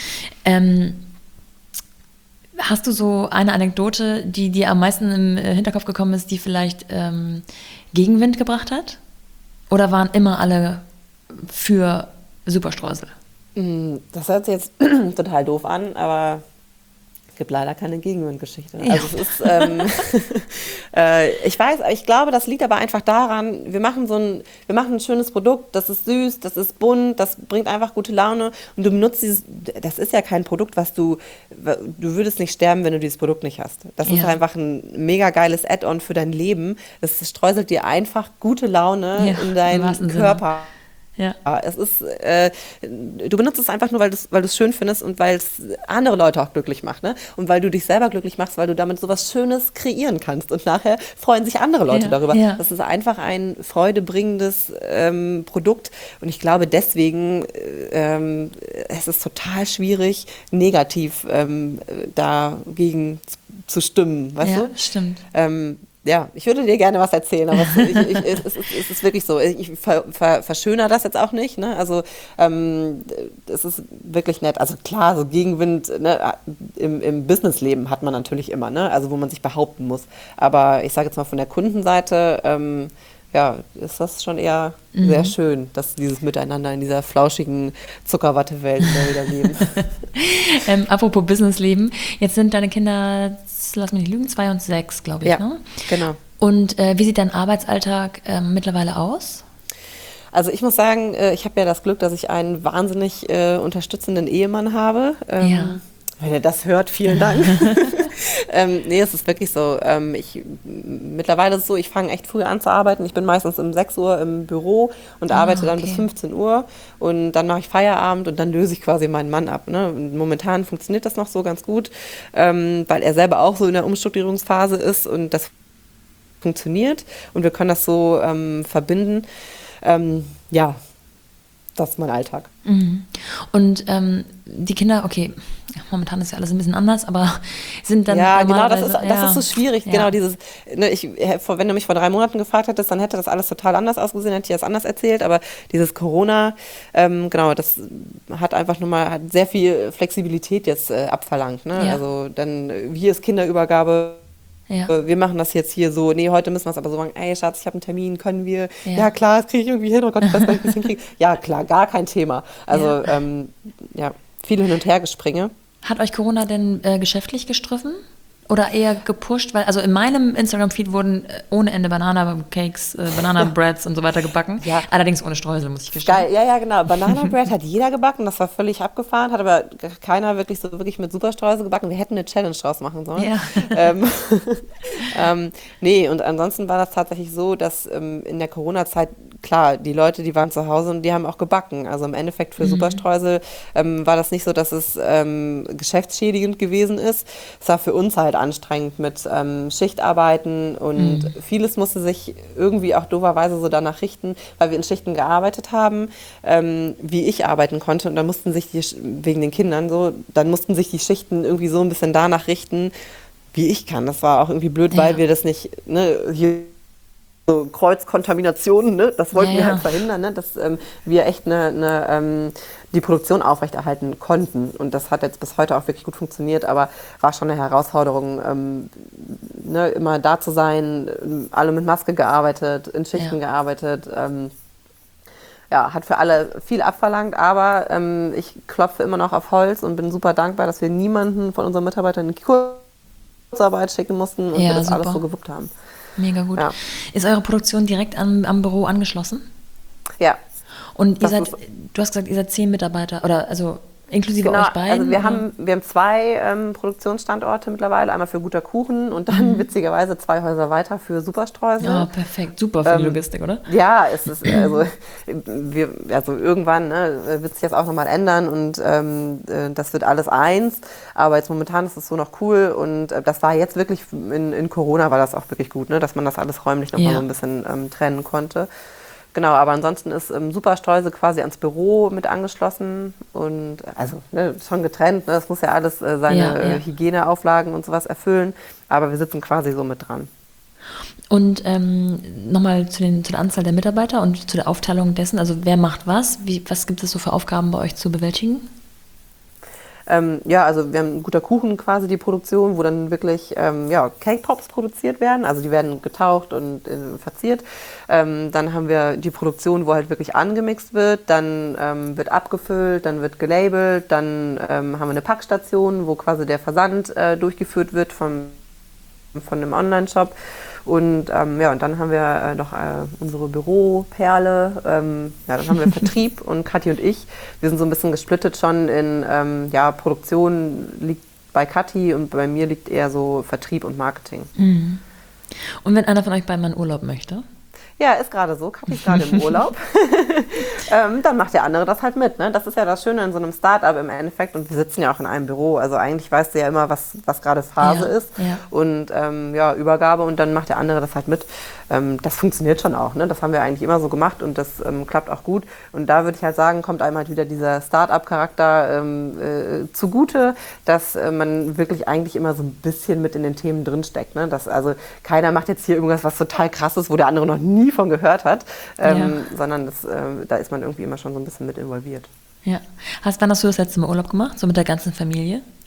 Hast du so eine Anekdote, die dir am meisten im Hinterkopf gekommen ist, die vielleicht Gegenwind gebracht hat? Oder waren immer alle für Superstreusel? Das hört sich jetzt total doof an, aber es gibt leider keine Gegenwindgeschichte. Ja. Also es ist, ich weiß, ich glaube, das liegt aber einfach daran, wir machen ein schönes Produkt, das ist süß, das ist bunt, das bringt einfach gute Laune und du benutzt das ist ja kein Produkt, du würdest nicht sterben, wenn du dieses Produkt nicht hast. Das ist einfach ein mega geiles Add-on für dein Leben. Das streuselt dir einfach gute Laune in deinen Körper. Ja. Es ist, du benutzt es einfach nur, weil du es schön findest und weil es andere Leute auch glücklich macht, ne? Und weil du dich selber glücklich machst, weil du damit sowas Schönes kreieren kannst und nachher freuen sich andere Leute darüber. Ja. Das ist einfach ein freudebringendes Produkt und ich glaube deswegen es ist total schwierig, negativ dagegen zu stimmen, weißt du? Ja, stimmt. Ich würde dir gerne was erzählen, aber es ist wirklich so. Ich verschönere das jetzt auch nicht. Ne? Also es ist wirklich nett. Also klar, so Gegenwind, ne, im Businessleben hat man natürlich immer, ne? Also wo man sich behaupten muss. Aber ich sage jetzt mal von der Kundenseite, ja, ist das schon eher sehr schön, dass dieses Miteinander in dieser flauschigen Zuckerwatte-Welt wieder leben. Apropos Businessleben, jetzt sind deine Kinder, lass mich nicht lügen, 2 und 6, glaube ich, Ja, ne? genau. Und wie sieht dein Arbeitsalltag mittlerweile aus? Also ich muss sagen, ich habe ja das Glück, dass ich einen wahnsinnig unterstützenden Ehemann habe. Ja. Wenn er das hört, vielen Dank. Nee, es ist wirklich so. Mittlerweile ist es so, ich fange echt früh an zu arbeiten. Ich bin meistens um 6 Uhr im Büro und arbeite dann bis 15 Uhr. Und dann mache ich Feierabend und dann löse ich quasi meinen Mann ab. Ne? Und momentan funktioniert das noch so ganz gut, weil er selber auch so in der Umstrukturierungsphase ist und das funktioniert. Und wir können das so verbinden. Ja, das ist mein Alltag. Und die Kinder, okay, momentan ist ja alles ein bisschen anders, aber sind dann Ja, genau, das normalerweise- ist so schwierig. Ja. Genau, dieses, ne, wenn du mich vor 3 Monaten gefragt hättest, dann hätte das alles total anders ausgesehen, hätte ich das anders erzählt. Aber dieses Corona, genau, das hat sehr viel Flexibilität jetzt abverlangt. Ne? Ja. Also dann, hier ist Kinderübergabe. Ja. Wir machen das jetzt hier so, nee, heute müssen wir es aber so machen, ey Schatz, ich habe einen Termin, können wir? Ja. Ja, klar, das kriege ich irgendwie hin, oh Gott, ich weiß gar nicht, wie ich das hinkriege. Ja, klar, gar kein Thema. Also, ja, viel Hin- und Hergespringe. Hat euch Corona denn geschäftlich gestriffen? Oder eher gepusht? Weil, also in meinem Instagram-Feed wurden ohne Ende Banana-Cakes, Banana-Breads und so weiter gebacken. Ja. Allerdings ohne Streusel, muss ich gestehen. Geil, ja, genau. Banana Bread hat jeder gebacken, das war völlig abgefahren, hat aber keiner wirklich mit Superstreusel gebacken. Wir hätten eine Challenge draus machen sollen. Ja. Nee, und ansonsten war das tatsächlich so, dass in der Corona-Zeit, klar, die Leute, die waren zu Hause und die haben auch gebacken. Also im Endeffekt für Superstreusel war das nicht so, dass es geschäftsschädigend gewesen ist. Es war für uns halt anstrengend mit Schichtarbeiten und vieles musste sich irgendwie auch dooferweise so danach richten, weil wir in Schichten gearbeitet haben, wie ich arbeiten konnte und dann mussten sich wegen den Kindern so, dann mussten sich die Schichten irgendwie so ein bisschen danach richten, wie ich kann. Das war auch irgendwie blöd, weil wir das nicht, ne, hier so Kreuzkontaminationen, ne, das wollten wir halt verhindern, ne, dass wir echt die Produktion aufrechterhalten konnten. Und das hat jetzt bis heute auch wirklich gut funktioniert, aber war schon eine Herausforderung, ne, immer da zu sein, alle mit Maske gearbeitet, in Schichten gearbeitet. Ja, hat für alle viel abverlangt, aber ich klopfe immer noch auf Holz und bin super dankbar, dass wir niemanden von unseren Mitarbeitern in die Kurzarbeit schicken mussten und wir das alles so gewuppt haben. Mega gut. Ja. Ist eure Produktion direkt am Büro angeschlossen? Ja. Und du hast gesagt, ihr seid 10 Mitarbeiter, oder also inklusive euch beiden? Also wir haben 2 Produktionsstandorte mittlerweile, einmal für Guter Kuchen und dann witzigerweise 2 Häuser weiter für Superstreusel. Ja, perfekt. Super für die Logistik, oder? Ja, es ist, also irgendwann wird sich das auch nochmal ändern und das wird alles eins, aber jetzt momentan ist es so noch cool und das war jetzt wirklich, in Corona war das auch wirklich gut, ne, dass man das alles räumlich nochmal so ein bisschen trennen konnte. Genau, aber ansonsten ist Superstreusel quasi ans Büro mit angeschlossen und also schon getrennt. Ne? Das muss ja alles seine Hygieneauflagen und sowas erfüllen, aber wir sitzen quasi so mit dran. Und nochmal zu der Anzahl der Mitarbeiter und zu der Aufteilung dessen, also wer macht was? Was gibt es so für Aufgaben bei euch zu bewältigen? Ja, also wir haben Guter Kuchen quasi die Produktion, wo dann wirklich Cake Pops produziert werden. Also die werden getaucht und verziert. Dann haben wir die Produktion, wo halt wirklich angemixt wird. Dann wird abgefüllt, dann wird gelabelt. Dann haben wir eine Packstation, wo quasi der Versand durchgeführt wird von einem Online-Shop. Und und dann haben wir noch unsere Büroperle, dann haben wir Vertrieb und Kathi und ich. Wir sind so ein bisschen gesplittet schon in, Produktion liegt bei Kathi und bei mir liegt eher so Vertrieb und Marketing. Mhm. Und wenn einer von euch beiden mal in Urlaub möchte? Ja, ist gerade so. Kathi ist gerade im Urlaub. Dann macht der andere das halt mit. Ne? Das ist ja das Schöne in so einem Start-up im Endeffekt. Und wir sitzen ja auch in einem Büro. Also eigentlich weißt du ja immer, was gerade Phase ist. Ja. Und Übergabe. Und dann macht der andere das halt mit. Das funktioniert schon auch. Ne? Das haben wir eigentlich immer so gemacht. Und das klappt auch gut. Und da würde ich halt sagen, kommt einem halt wieder dieser Start-up-Charakter zugute, dass man wirklich eigentlich immer so ein bisschen mit in den Themen drinsteckt. Ne? Also keiner macht jetzt hier irgendwas, was total krass ist, wo der andere noch nie von gehört hat, sondern da ist man irgendwie immer schon so ein bisschen mit involviert. Ja. Wann hast du das letzte Mal Urlaub gemacht, so mit der ganzen Familie?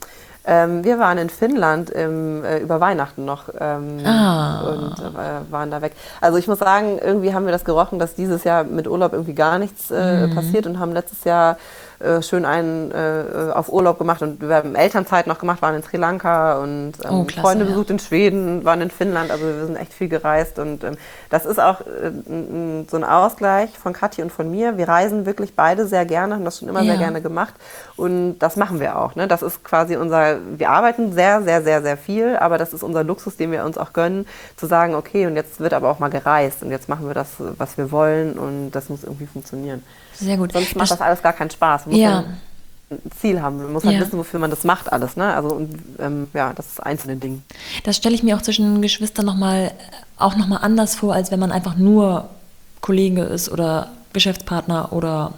Wir waren in Finnland über Weihnachten noch und waren da weg. Also ich muss sagen, irgendwie haben wir das gerochen, dass dieses Jahr mit Urlaub irgendwie gar nichts passiert und haben letztes Jahr schön einen auf Urlaub gemacht und wir haben Elternzeit noch gemacht, waren in Sri Lanka und klasse, Freunde besucht in Schweden, waren in Finnland, also wir sind echt viel gereist und das ist auch so ein Ausgleich von Kathi und von mir. Wir reisen wirklich beide sehr gerne, haben das schon immer sehr gerne gemacht und das machen wir auch. Ne? Das ist quasi wir arbeiten sehr, sehr, sehr, sehr viel, aber das ist unser Luxus, den wir uns auch gönnen, zu sagen, okay, und jetzt wird aber auch mal gereist und jetzt machen wir das, was wir wollen und das muss irgendwie funktionieren. Sehr gut. Sonst macht das alles gar keinen Spaß. Man muss ein Ziel haben. Man muss halt wissen, wofür man das macht alles. Ne? Also das ist einzelne Dinge. Das stelle ich mir auch zwischen Geschwistern noch mal anders vor, als wenn man einfach nur Kollege ist oder Geschäftspartner oder.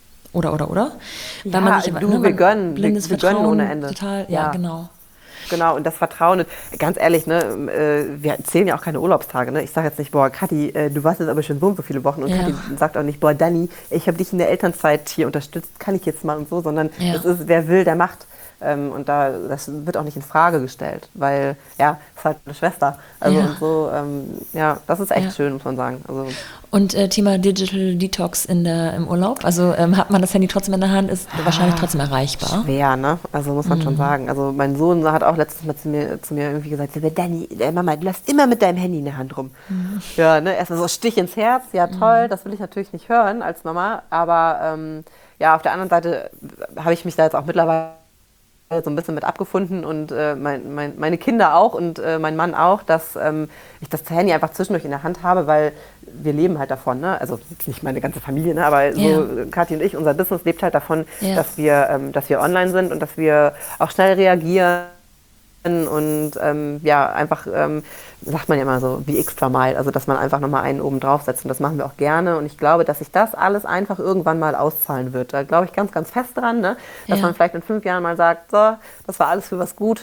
Weil man nicht immer, wir gönnen ohne Ende. Total, ja, genau. Genau, und das Vertrauen, ganz ehrlich, ne, wir zählen ja auch keine Urlaubstage. Ne? Ich sage jetzt nicht, boah, Kathi, du warst jetzt aber schon so und so viele Wochen. Und Kathi sagt auch nicht, boah, Dani, ich habe dich in der Elternzeit hier unterstützt, kann ich jetzt mal und so, sondern es ist, wer will, der macht. Und das wird auch nicht in Frage gestellt, weil, es ist halt eine Schwester. Also und so, das ist echt schön, muss man sagen. Also, und Thema Digital Detox im Urlaub, also hat man das Handy trotzdem in der Hand, ist wahrscheinlich trotzdem erreichbar. Schwer, ne? Also muss man schon sagen. Also mein Sohn hat auch letztens mal zu mir irgendwie gesagt, Dani, Mama, du lässt immer mit deinem Handy in der Hand rum. Ja, ne? Erstmal so Stich ins Herz, ja toll, das will ich natürlich nicht hören als Mama, aber auf der anderen Seite habe ich mich da jetzt auch mittlerweile so ein bisschen mit abgefunden und meine Kinder auch und mein Mann auch, dass ich das Handy einfach zwischendurch in der Hand habe, weil wir leben halt davon, ne? Also nicht meine ganze Familie, ne? Aber so Kathi und ich, unser Business lebt halt davon, dass wir online sind und dass wir auch schnell reagieren und einfach, sagt man ja immer so, wie extra Mile, also dass man einfach nochmal einen oben draufsetzt und das machen wir auch gerne und ich glaube, dass sich das alles einfach irgendwann mal auszahlen wird. Da glaube ich ganz, ganz fest dran, ne? Dass man vielleicht in 5 Jahren mal sagt, so, das war alles für was gut.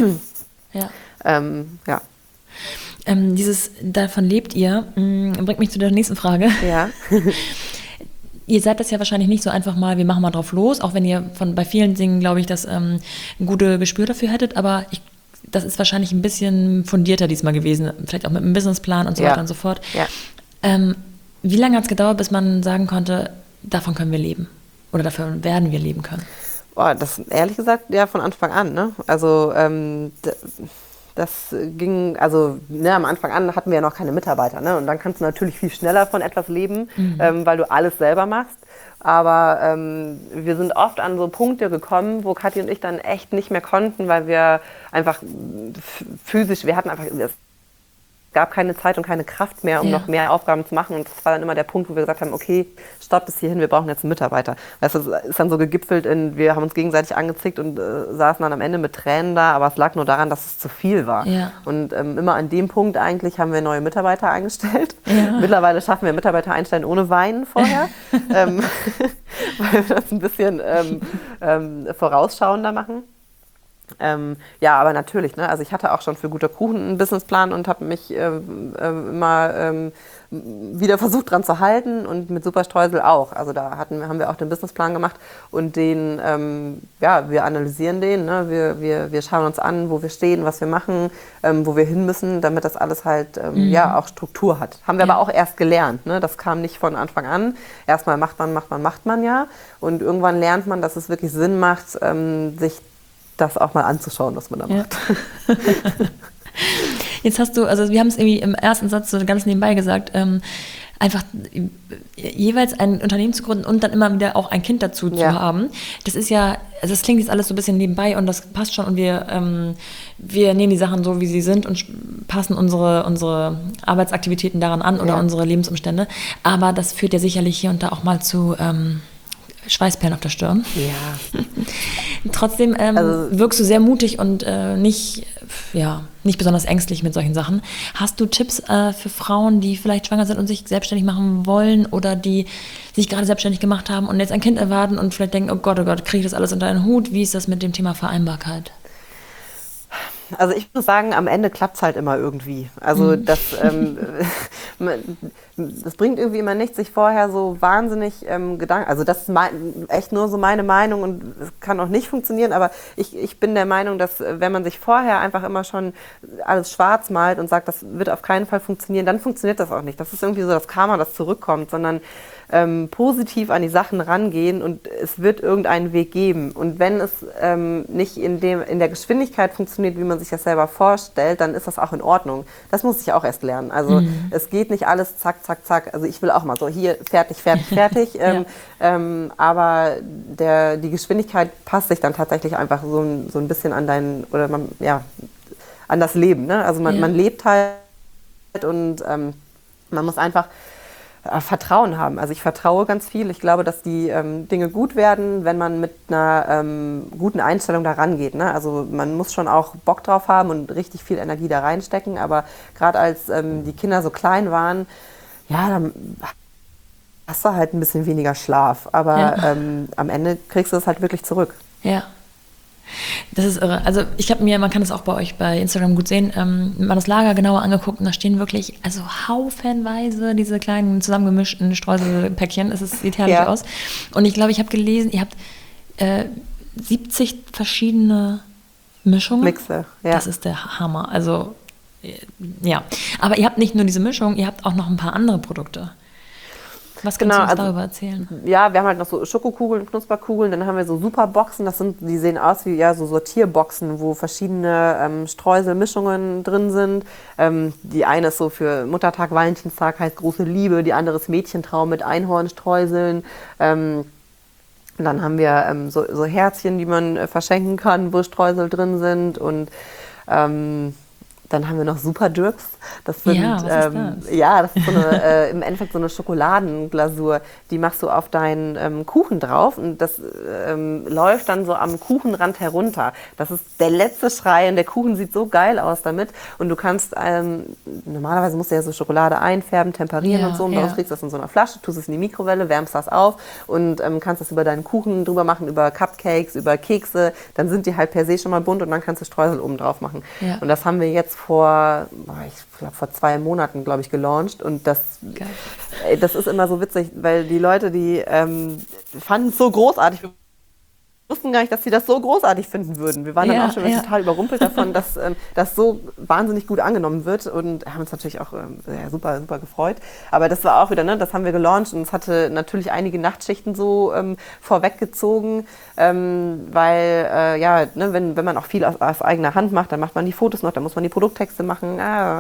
Davon lebt ihr, bringt mich zu der nächsten Frage. Ja. Ihr seid das ja wahrscheinlich nicht so einfach mal, wir machen mal drauf los, auch wenn ihr bei vielen Dingen, glaube ich, das ein gutes Gespür dafür hättet, aber das ist wahrscheinlich ein bisschen fundierter diesmal gewesen, vielleicht auch mit einem Businessplan und so weiter und so fort. Ja. Wie lange hat es gedauert, bis man sagen konnte, davon können wir leben oder davon werden wir leben können? Das ehrlich gesagt ja von Anfang an, ne? Also das ging, also am Anfang an hatten wir ja noch keine Mitarbeiter, ne? Und dann kannst du natürlich viel schneller von etwas leben, weil du alles selber machst. Aber wir sind oft an so Punkte gekommen, wo Kathi und ich dann echt nicht mehr konnten, weil wir einfach physisch, es gab keine Zeit und keine Kraft mehr, um noch mehr Aufgaben zu machen. Und das war dann immer der Punkt, wo wir gesagt haben, okay, stopp bis hierhin, wir brauchen jetzt einen Mitarbeiter. Weißt du, das ist dann so gegipfelt wir haben uns gegenseitig angezickt und saßen dann am Ende mit Tränen da, aber es lag nur daran, dass es zu viel war. Ja. Und immer an dem Punkt eigentlich haben wir neue Mitarbeiter eingestellt. Ja. Mittlerweile schaffen wir Mitarbeiter einstellen ohne Weinen vorher, weil wir das ein bisschen vorausschauender machen. Aber natürlich, ne? Also ich hatte auch schon für Guter Kuchen einen Businessplan und habe mich immer wieder versucht dran zu halten und mit Superstreusel auch. Also da haben wir auch den Businessplan gemacht und den, wir analysieren den, ne? Wir schauen uns an, wo wir stehen, was wir machen, wo wir hin müssen, damit das alles halt auch Struktur hat. Haben wir aber auch erst gelernt, ne? Das kam nicht von Anfang an. Erstmal macht man ja und irgendwann lernt man, dass es wirklich Sinn macht, sich das auch mal anzuschauen, was man da macht. Jetzt hast du, also wir haben es irgendwie im ersten Satz so ganz nebenbei gesagt, einfach jeweils ein Unternehmen zu gründen und dann immer wieder auch ein Kind dazu zu haben. Das ist ja, also das klingt jetzt alles so ein bisschen nebenbei und das passt schon und wir nehmen die Sachen so, wie sie sind und passen unsere Arbeitsaktivitäten daran an oder unsere Lebensumstände. Aber das führt ja sicherlich hier und da auch mal zu Schweißperlen auf der Stirn. Ja. Trotzdem wirkst du sehr mutig und nicht besonders ängstlich mit solchen Sachen. Hast du Tipps für Frauen, die vielleicht schwanger sind und sich selbstständig machen wollen oder die sich gerade selbstständig gemacht haben und jetzt ein Kind erwarten und vielleicht denken, oh Gott, kriege ich das alles unter einen Hut? Wie ist das mit dem Thema Vereinbarkeit? Also ich muss sagen, am Ende klappt es halt immer irgendwie. Also das bringt irgendwie immer nichts, sich vorher so wahnsinnig Gedanken. Also das ist echt nur so meine Meinung und es kann auch nicht funktionieren, aber ich bin der Meinung, dass wenn man sich vorher einfach immer schon alles schwarz malt und sagt, das wird auf keinen Fall funktionieren, dann funktioniert das auch nicht. Das ist irgendwie so das Karma, das zurückkommt, sondern positiv an die Sachen rangehen und es wird irgendeinen Weg geben. Und wenn es nicht in der Geschwindigkeit funktioniert, wie man sich das selber vorstellt, dann ist das auch in Ordnung. Das muss ich auch erst lernen. Also es geht nicht alles zack, zack, zack. Also ich will auch mal so hier fertig, fertig, fertig. Aber die Geschwindigkeit passt sich dann tatsächlich einfach so ein bisschen an an das Leben. Ne? Also man lebt halt und man muss einfach Vertrauen haben. Also ich vertraue ganz viel. Ich glaube, dass die Dinge gut werden, wenn man mit einer guten Einstellung da rangeht. Ne? Also man muss schon auch Bock drauf haben und richtig viel Energie da reinstecken. Aber gerade als die Kinder so klein waren, ja, dann hast du halt ein bisschen weniger Schlaf. Aber am Ende kriegst du es halt wirklich zurück. Ja. Das ist irre. Also man kann das auch bei euch bei Instagram gut sehen, mal das Lager genauer angeguckt und da stehen wirklich haufenweise diese kleinen zusammengemischten Streuselpäckchen. Sieht herrlich aus. Und ich glaube, ich habe gelesen, ihr habt 70 verschiedene Mischungen. Mixe, ja. Das ist der Hammer. Also, ja. Aber ihr habt nicht nur diese Mischung, ihr habt auch noch ein paar andere Produkte. Was kannst du uns darüber erzählen? Ja, wir haben halt noch so Schokokugeln, Knusperkugeln, dann haben wir so Superboxen, die sehen aus wie so Sortierboxen, wo verschiedene Streuselmischungen drin sind. Die eine ist so für Muttertag, Valentinstag, heißt große Liebe, die andere ist Mädchentraum mit Einhornstreuseln. Dann haben wir so Herzchen, die man verschenken kann, wo Streusel drin sind und dann haben wir noch Superdrüps. Das sind, was ist das? Das ist im Endeffekt so eine Schokoladenglasur. Die machst du auf deinen Kuchen drauf und das läuft dann so am Kuchenrand herunter. Das ist der letzte Schrei und der Kuchen sieht so geil aus damit. Und du kannst, normalerweise musst du ja so Schokolade einfärben, temperieren und so. Und bei uns kriegst du das in so einer Flasche, tust es in die Mikrowelle, wärmst das auf und kannst das über deinen Kuchen drüber machen, über Cupcakes, über Kekse. Dann sind die halt per se schon mal bunt und dann kannst du Streusel oben drauf machen. Ja. Und das haben wir jetzt vor 2 Monaten, glaube ich, gelauncht. Und das ist immer so witzig, weil die Leute, die fanden es so großartig. Wir wussten gar nicht, dass sie das so großartig finden würden. Wir waren dann auch schon total überrumpelt davon, dass das so wahnsinnig gut angenommen wird und haben uns natürlich auch super, super gefreut. Aber das war auch wieder, ne, das haben wir gelauncht und es hatte natürlich einige Nachtschichten so vorweggezogen, weil wenn man auch viel aus eigener Hand macht, dann macht man die Fotos noch, dann muss man die Produkttexte machen.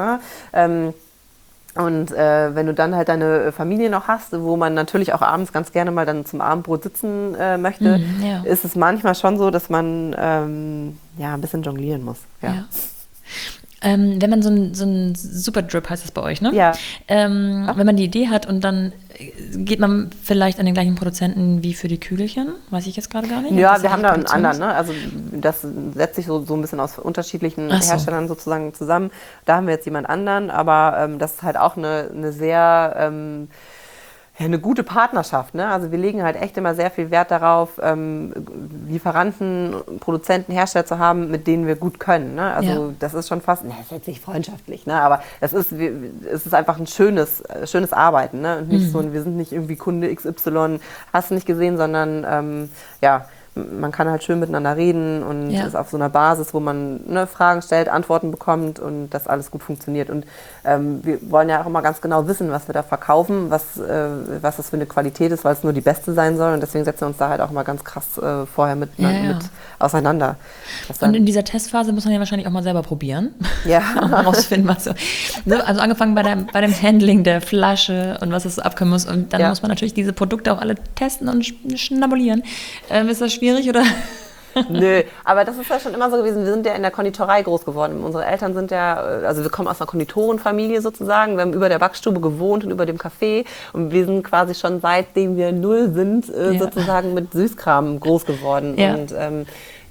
Und wenn du dann halt deine Familie noch hast, wo man natürlich auch abends ganz gerne mal dann zum Abendbrot sitzen möchte, ist es manchmal schon so, dass man ein bisschen jonglieren muss. Ja. Wenn man so ein Superdrip heißt es bei euch, ne? Ja. Wenn man die Idee hat und dann geht man vielleicht an den gleichen Produzenten wie für die Kügelchen? Weiß ich jetzt gerade gar nicht. Ja, wir haben da einen anderen, ne? Also das setzt sich so ein bisschen aus unterschiedlichen Herstellern sozusagen zusammen. Da haben wir jetzt jemand anderen, aber das ist halt auch eine sehr eine gute Partnerschaft. Ne? Also wir legen halt echt immer sehr viel Wert darauf, Lieferanten, Produzenten, Hersteller zu haben, mit denen wir gut können. Ne? Also das ist schon fast, das ist jetzt nicht freundschaftlich, ne? Aber es ist einfach ein schönes Arbeiten. Ne? Und nicht wir sind nicht irgendwie Kunde XY, hast du nicht gesehen, sondern man kann halt schön miteinander reden und ist auf so einer Basis, wo man Fragen stellt, Antworten bekommt und das alles gut funktioniert. Und wir wollen ja auch immer ganz genau wissen, was wir da verkaufen, was das für eine Qualität ist, weil es nur die beste sein soll. Und deswegen setzen wir uns da halt auch immer ganz krass vorher mit auseinander. Und in dieser Testphase muss man ja wahrscheinlich auch mal selber probieren. Ja. Um herauszufinden, was so. Also angefangen bei dem Handling der Flasche und was es so abkommen muss. Und dann muss man natürlich diese Produkte auch alle testen und schnabulieren. Ist das schwierig oder? Nö, aber das ist ja schon immer so gewesen. Wir sind ja in der Konditorei groß geworden. Unsere Eltern sind wir kommen aus einer Konditorenfamilie sozusagen. Wir haben über der Backstube gewohnt und über dem Café. Und wir sind quasi schon seitdem wir 0 sind, sozusagen mit Süßkram groß geworden. Ja. Und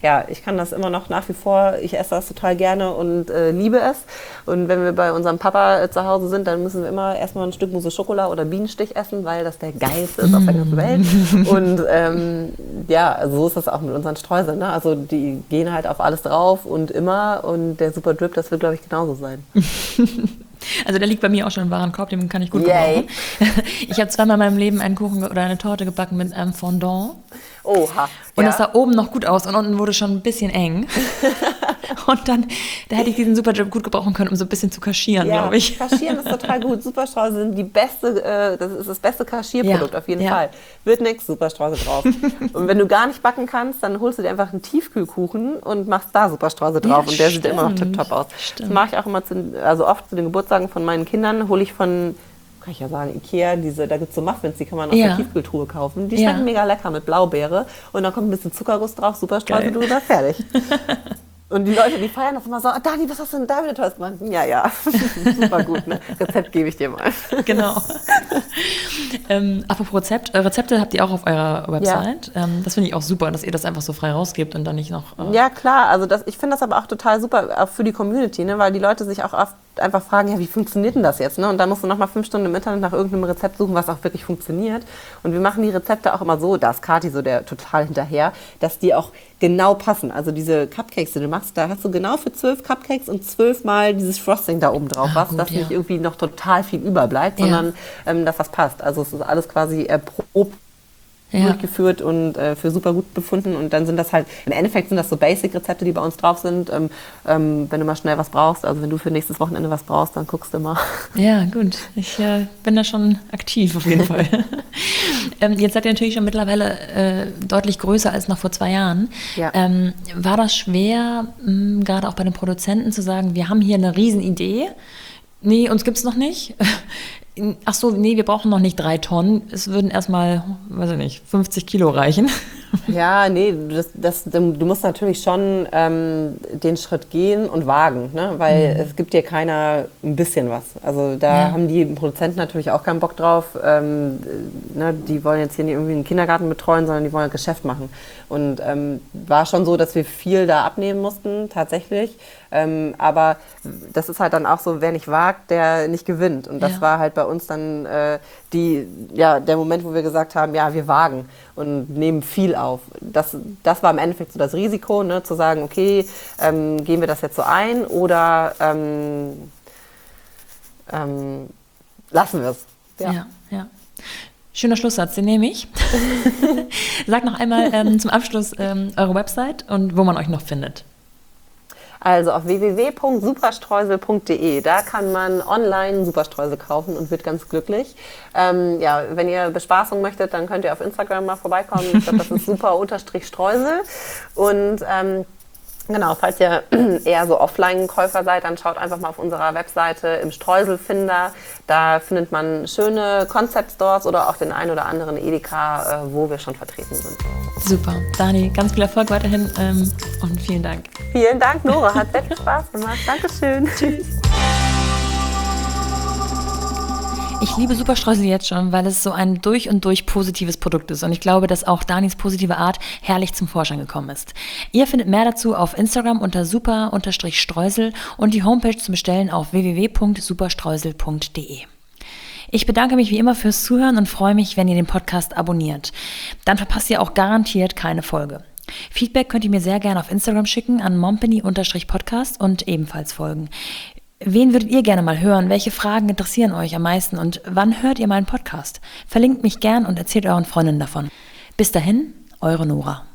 ja, ich kann das immer noch nach wie vor, ich esse das total gerne und liebe es. Und wenn wir bei unserem Papa zu Hause sind, dann müssen wir immer erstmal ein Stück Mousse Schokolade oder Bienenstich essen, weil das der geilste ist auf der ganzen Welt. Und ja, also so ist das auch mit unseren Streuseln. Ne? Also die gehen halt auf alles drauf und immer. Und der Super Drip, das wird, glaube ich, genauso sein. Also der liegt bei mir auch schon im Warenkorb, den kann ich gut gebrauchen. Ich habe zweimal in meinem Leben einen Kuchen oder eine Torte gebacken mit einem Fondant. Oha. Und das sah oben noch gut aus und unten wurde schon ein bisschen eng. Und dann, da hätte ich diesen Superdrip gut gebrauchen können, um so ein bisschen zu kaschieren, glaube ich. Kaschieren ist total gut. Superstreusel sind die beste, das ist das beste Kaschierprodukt auf jeden Fall. Wird nix, Superstreusel drauf. Und wenn du gar nicht backen kannst, dann holst du dir einfach einen Tiefkühlkuchen und machst da Superstreusel drauf. Und der sieht immer noch tipptopp aus. Stimmt. Das mache ich auch immer, also oft zu den Geburtstagen von meinen Kindern, hole ich von, kann ich ja sagen, Ikea, da gibt es so Muffins, die kann man aus der Tiefkühltruhe kaufen. Die schmecken mega lecker mit Blaubeere. Und dann kommt ein bisschen Zuckerguss drauf, Superstreusel drüber, fertig. Und die Leute, die feiern das immer so, Dani, was hast du denn da wieder Tolles gemacht? Ja, super gut, ne? Rezept gebe ich dir mal. Genau. Apropos Rezepte habt ihr auch auf eurer Website. Ja. Das finde ich auch super, dass ihr das einfach so frei rausgebt und dann nicht noch... Ja, klar, also ich finde das aber auch total super, auch für die Community, ne? Weil die Leute sich auch oft einfach fragen, ja, wie funktioniert denn das jetzt? Ne? Und dann musst du nochmal 5 Stunden im Internet nach irgendeinem Rezept suchen, was auch wirklich funktioniert. Und wir machen die Rezepte auch immer so, da ist Kathi so der total hinterher, dass die auch genau passen. Also diese Cupcakes, die du machst, da hast du genau für 12 Cupcakes und 12 Mal dieses Frosting da oben drauf, dass nicht irgendwie noch total viel überbleibt, sondern dass das passt. Also es ist alles quasi erprobt, durchgeführt und für super gut befunden. Und dann sind das halt, im Endeffekt sind das so Basic-Rezepte, die bei uns drauf sind. Wenn du mal schnell was brauchst, also wenn du für nächstes Wochenende was brauchst, dann guckst du mal. Ja, gut. Ich bin da schon aktiv auf jeden Fall. Jetzt seid ihr natürlich schon mittlerweile deutlich größer als noch vor 2 Jahren. Ja. War das schwer, gerade auch bei den Produzenten zu sagen, wir haben hier eine Riesenidee, nee, uns gibt's noch nicht. Ach so, nee, wir brauchen noch nicht 3 Tonnen. Es würden erstmal, weiß ich nicht, 50 Kilo reichen. Ja, nee, du musst natürlich schon den Schritt gehen und wagen, ne? Weil es gibt dir keiner ein bisschen was. Also da haben die Produzenten natürlich auch keinen Bock drauf. Ne? Die wollen jetzt hier nicht irgendwie einen Kindergarten betreuen, sondern die wollen ein Geschäft machen. Und war schon so, dass wir viel da abnehmen mussten, tatsächlich. Aber das ist halt dann auch so, wer nicht wagt, der nicht gewinnt. Und das war halt bei uns dann der Moment, wo wir gesagt haben, ja, wir wagen und nehmen viel auf. Das war im Endeffekt so das Risiko, ne, zu sagen, okay, gehen wir das jetzt so ein oder lassen wir es. Ja. Schöner Schlusssatz, den nehme ich. Sag noch einmal zum Abschluss eure Website und wo man euch noch findet. Also auf www.superstreusel.de, da kann man online Superstreusel kaufen und wird ganz glücklich. Wenn ihr Bespaßung möchtet, dann könnt ihr auf Instagram mal vorbeikommen. Ich glaube, das ist super_Streusel. Und genau, falls ihr eher so Offline-Käufer seid, dann schaut einfach mal auf unserer Webseite im Streuselfinder. Da findet man schöne Concept-Stores oder auch den ein oder anderen Edeka, wo wir schon vertreten sind. Super. Dani, ganz viel Erfolg weiterhin und vielen Dank. Vielen Dank, Nora. Hat sehr viel Spaß gemacht. Dankeschön. Tschüss. Ich liebe Superstreusel jetzt schon, weil es so ein durch und durch positives Produkt ist. Und ich glaube, dass auch Danis positive Art herrlich zum Vorschein gekommen ist. Ihr findet mehr dazu auf Instagram unter super_streusel und die Homepage zum Bestellen auf www.superstreusel.de. Ich bedanke mich wie immer fürs Zuhören und freue mich, wenn ihr den Podcast abonniert. Dann verpasst ihr auch garantiert keine Folge. Feedback könnt ihr mir sehr gerne auf Instagram schicken an mompany_podcast und ebenfalls folgen. Wen würdet ihr gerne mal hören? Welche Fragen interessieren euch am meisten? Und wann hört ihr meinen Podcast? Verlinkt mich gern und erzählt euren Freundinnen davon. Bis dahin, eure Nora.